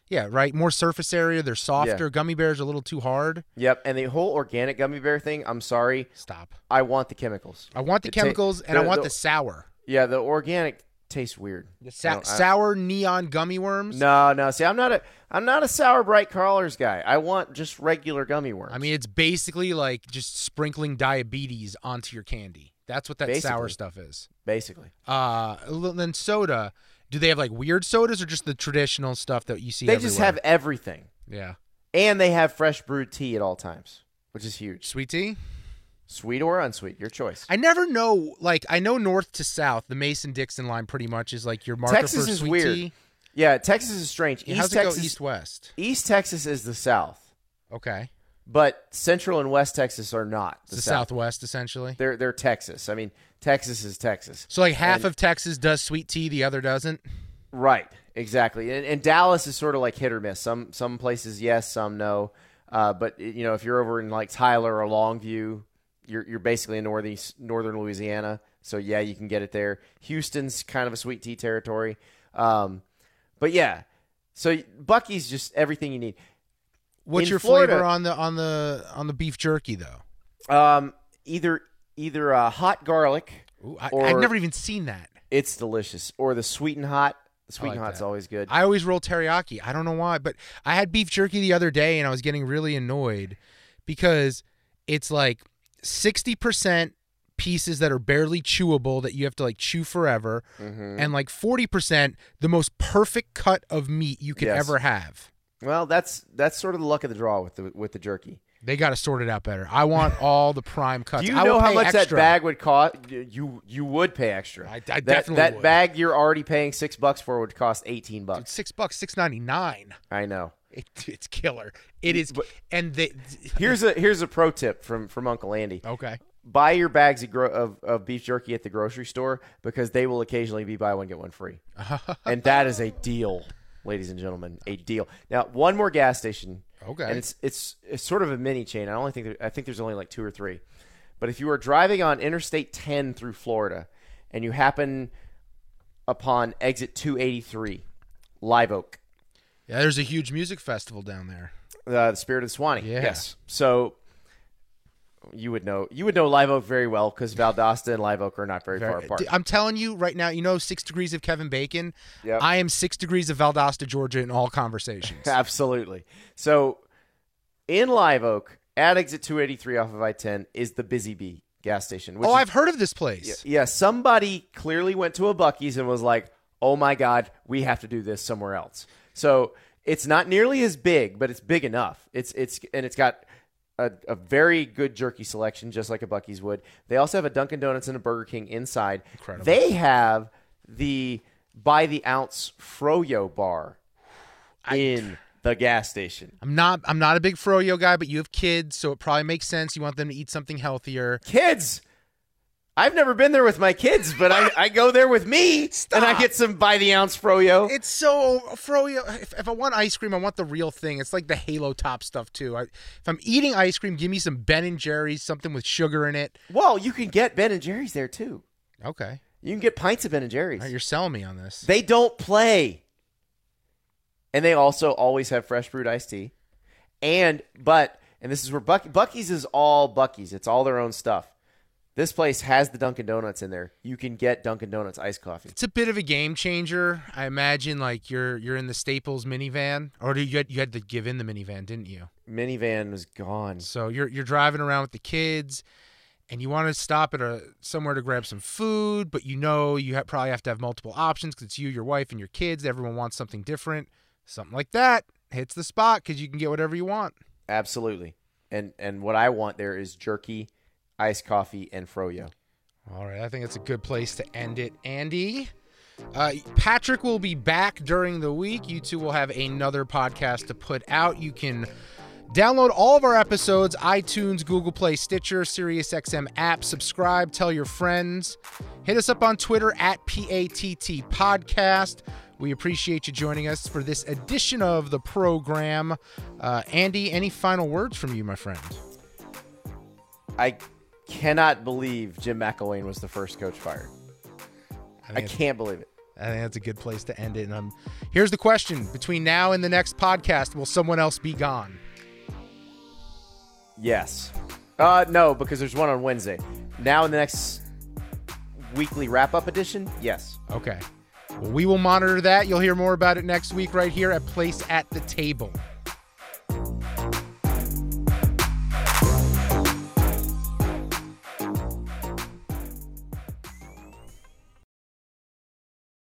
Yeah, right. More surface area. They're softer. Yeah. Gummy bears are a little too hard. Yep, and the whole organic gummy bear thing, I'm sorry. Stop. I want the chemicals. I want the It ta- chemicals, and the- I want the- the sour. Yeah, the organic tastes weird. The I sa- don't- I- sour neon gummy worms. No, no. See, I'm not a I'm not a sour bright crawlers guy. I want just regular gummy worms. I mean, it's basically like just sprinkling diabetes onto your candy. That's what that sour Basically. stuff is. basically. Uh, then soda. Do they have like weird sodas or just the traditional stuff that you see They everywhere? just have everything. Yeah. And they have fresh brewed tea at all times, which is huge. Sweet tea? Sweet or unsweet, your choice. I never know, like, I know north to south, the Mason-Dixon line pretty much is like your marker Texas for is sweet weird. tea. Yeah, Texas is strange. Yeah, East how's Texas, it go east-west? East Texas is the South, Okay. but Central and West Texas are not It's the, the South. southwest, essentially. They're they're Texas. I mean, Texas is Texas. So, like, half And- of Texas does sweet tea, the other doesn't? Right, exactly. And, and Dallas is sort of like hit or miss. Some some places yes, some no. Uh, but you know, if you're over in like Tyler or Longview, you're you're basically in northeast northern Louisiana. So yeah, you can get it there. Houston's kind of a sweet tea territory. Um, but yeah, so Buc-ee's just everything you need. What's In your Florida- flavor on the on the on the beef jerky though? Um, either either uh, hot garlic. Ooh, I, or I've never even seen that. It's delicious, or the sweet and hot. Sweet like and hot's that. always good. I always roll teriyaki. I don't know why, but I had beef jerky the other day and I was getting really annoyed because it's like sixty percent pieces that are barely chewable that you have to like chew forever, Mm-hmm. and like forty percent the most perfect cut of meat you could Yes. ever have. Well, that's that's sort of the luck of the draw with the with the jerky. They got to sort it out better. I want all the prime cuts. Do you I know will how pay much that extra. bag would cost? You you would pay extra. I- I that, definitely that would. bag you're already paying six bucks for would cost eighteen Dude, bucks. six bucks, six ninety nine. I know. It, it's killer. It is, But- and they. Here's a here's a pro tip from from Uncle Andy. Okay. Buy your bags of, gro- of of beef jerky at the grocery store because they will occasionally be buy one get one free, and that is a deal, ladies and gentlemen, a deal. Now, one more gas station. Okay. And it's it's it's sort of a mini chain. I only think there, I think there's only like two or three. But if you are driving on Interstate ten through Florida and you happen upon exit two eighty-three, Live Oak, Yeah, there's a huge music festival down there. uh, the Spirit of Swanee. Yeah. Yes. So you would know you would know Live Oak very well because Valdosta and Live Oak are not very, far apart. D- I'm telling you right now, you know, six degrees of Kevin Bacon. Yep. I am six degrees of Valdosta, Georgia, in all conversations. Absolutely. So in Live Oak, at exit two eighty-three off of I ten is the Busy Bee gas station. Which Oh, is- I've heard of this place. Yeah, somebody clearly went to a Buc-ee's and was like, oh my God, we have to do this somewhere else. So it's not nearly as big, but it's big enough. It's it's and it's got a, a very good jerky selection, just like a Buc-ee's would. They also have a Dunkin' Donuts and a Burger King inside. Incredible. They have the by the ounce Froyo bar in the gas station. I'm not I'm not a big froyo guy, but you have kids, so it probably makes sense. You want them to eat something healthier. Kids. I've never been there with my kids, but I, I go there with me, and I get some by the ounce froyo. It's so froyo. If, if I want ice cream, I want the real thing. It's like the Halo Top stuff too. I, if I'm eating ice cream, give me some Ben and Jerry's, something with sugar in it. Well, you can get Ben and Jerry's there too. Okay, You can get pints of Ben and Jerry's. all right, you're selling me on this. They don't play. And they also always have fresh brewed iced tea. And, but, and this is where Buc- Buc-ee's is all Buc-ee's. It's all their own stuff. This place has the Dunkin' Donuts in there. You can get Dunkin' Donuts iced coffee. It's a bit of a game changer. I imagine like you're you're in the Staples minivan, or did you had, you had to give in the minivan, didn't you? Minivan was gone. So you're you're driving around with the kids, and you want to stop at a somewhere to grab some food, but you know you ha- probably have to have multiple options because it's you, your wife, and your kids. Everyone wants something different. Something like that hits the spot because you can get whatever you want. Absolutely. And and what I want there is jerky, iced coffee, and froyo. All right, I think it's a good place to end it, Andy. Uh, Patrick will be back during the week. You two will have another podcast to put out. You can download all of our episodes, iTunes, Google Play, Stitcher, SiriusXM app. Subscribe, tell your friends. Hit us up on Twitter at P A T T Podcast. We appreciate you joining us for this edition of the program. Uh, Andy, any final words from you, my friend? I cannot believe Jim McElwain was the first coach fired. I I think it's- can't believe it. I think that's a good place to end it. And um, here's the question. Between now and the next podcast, will someone else be gone? Yes. Uh, no, because there's one on Wednesday. Now in the next weekly wrap-up edition, yes. Okay. Well, we will monitor that. You'll hear more about it next week right here at Place at the Table.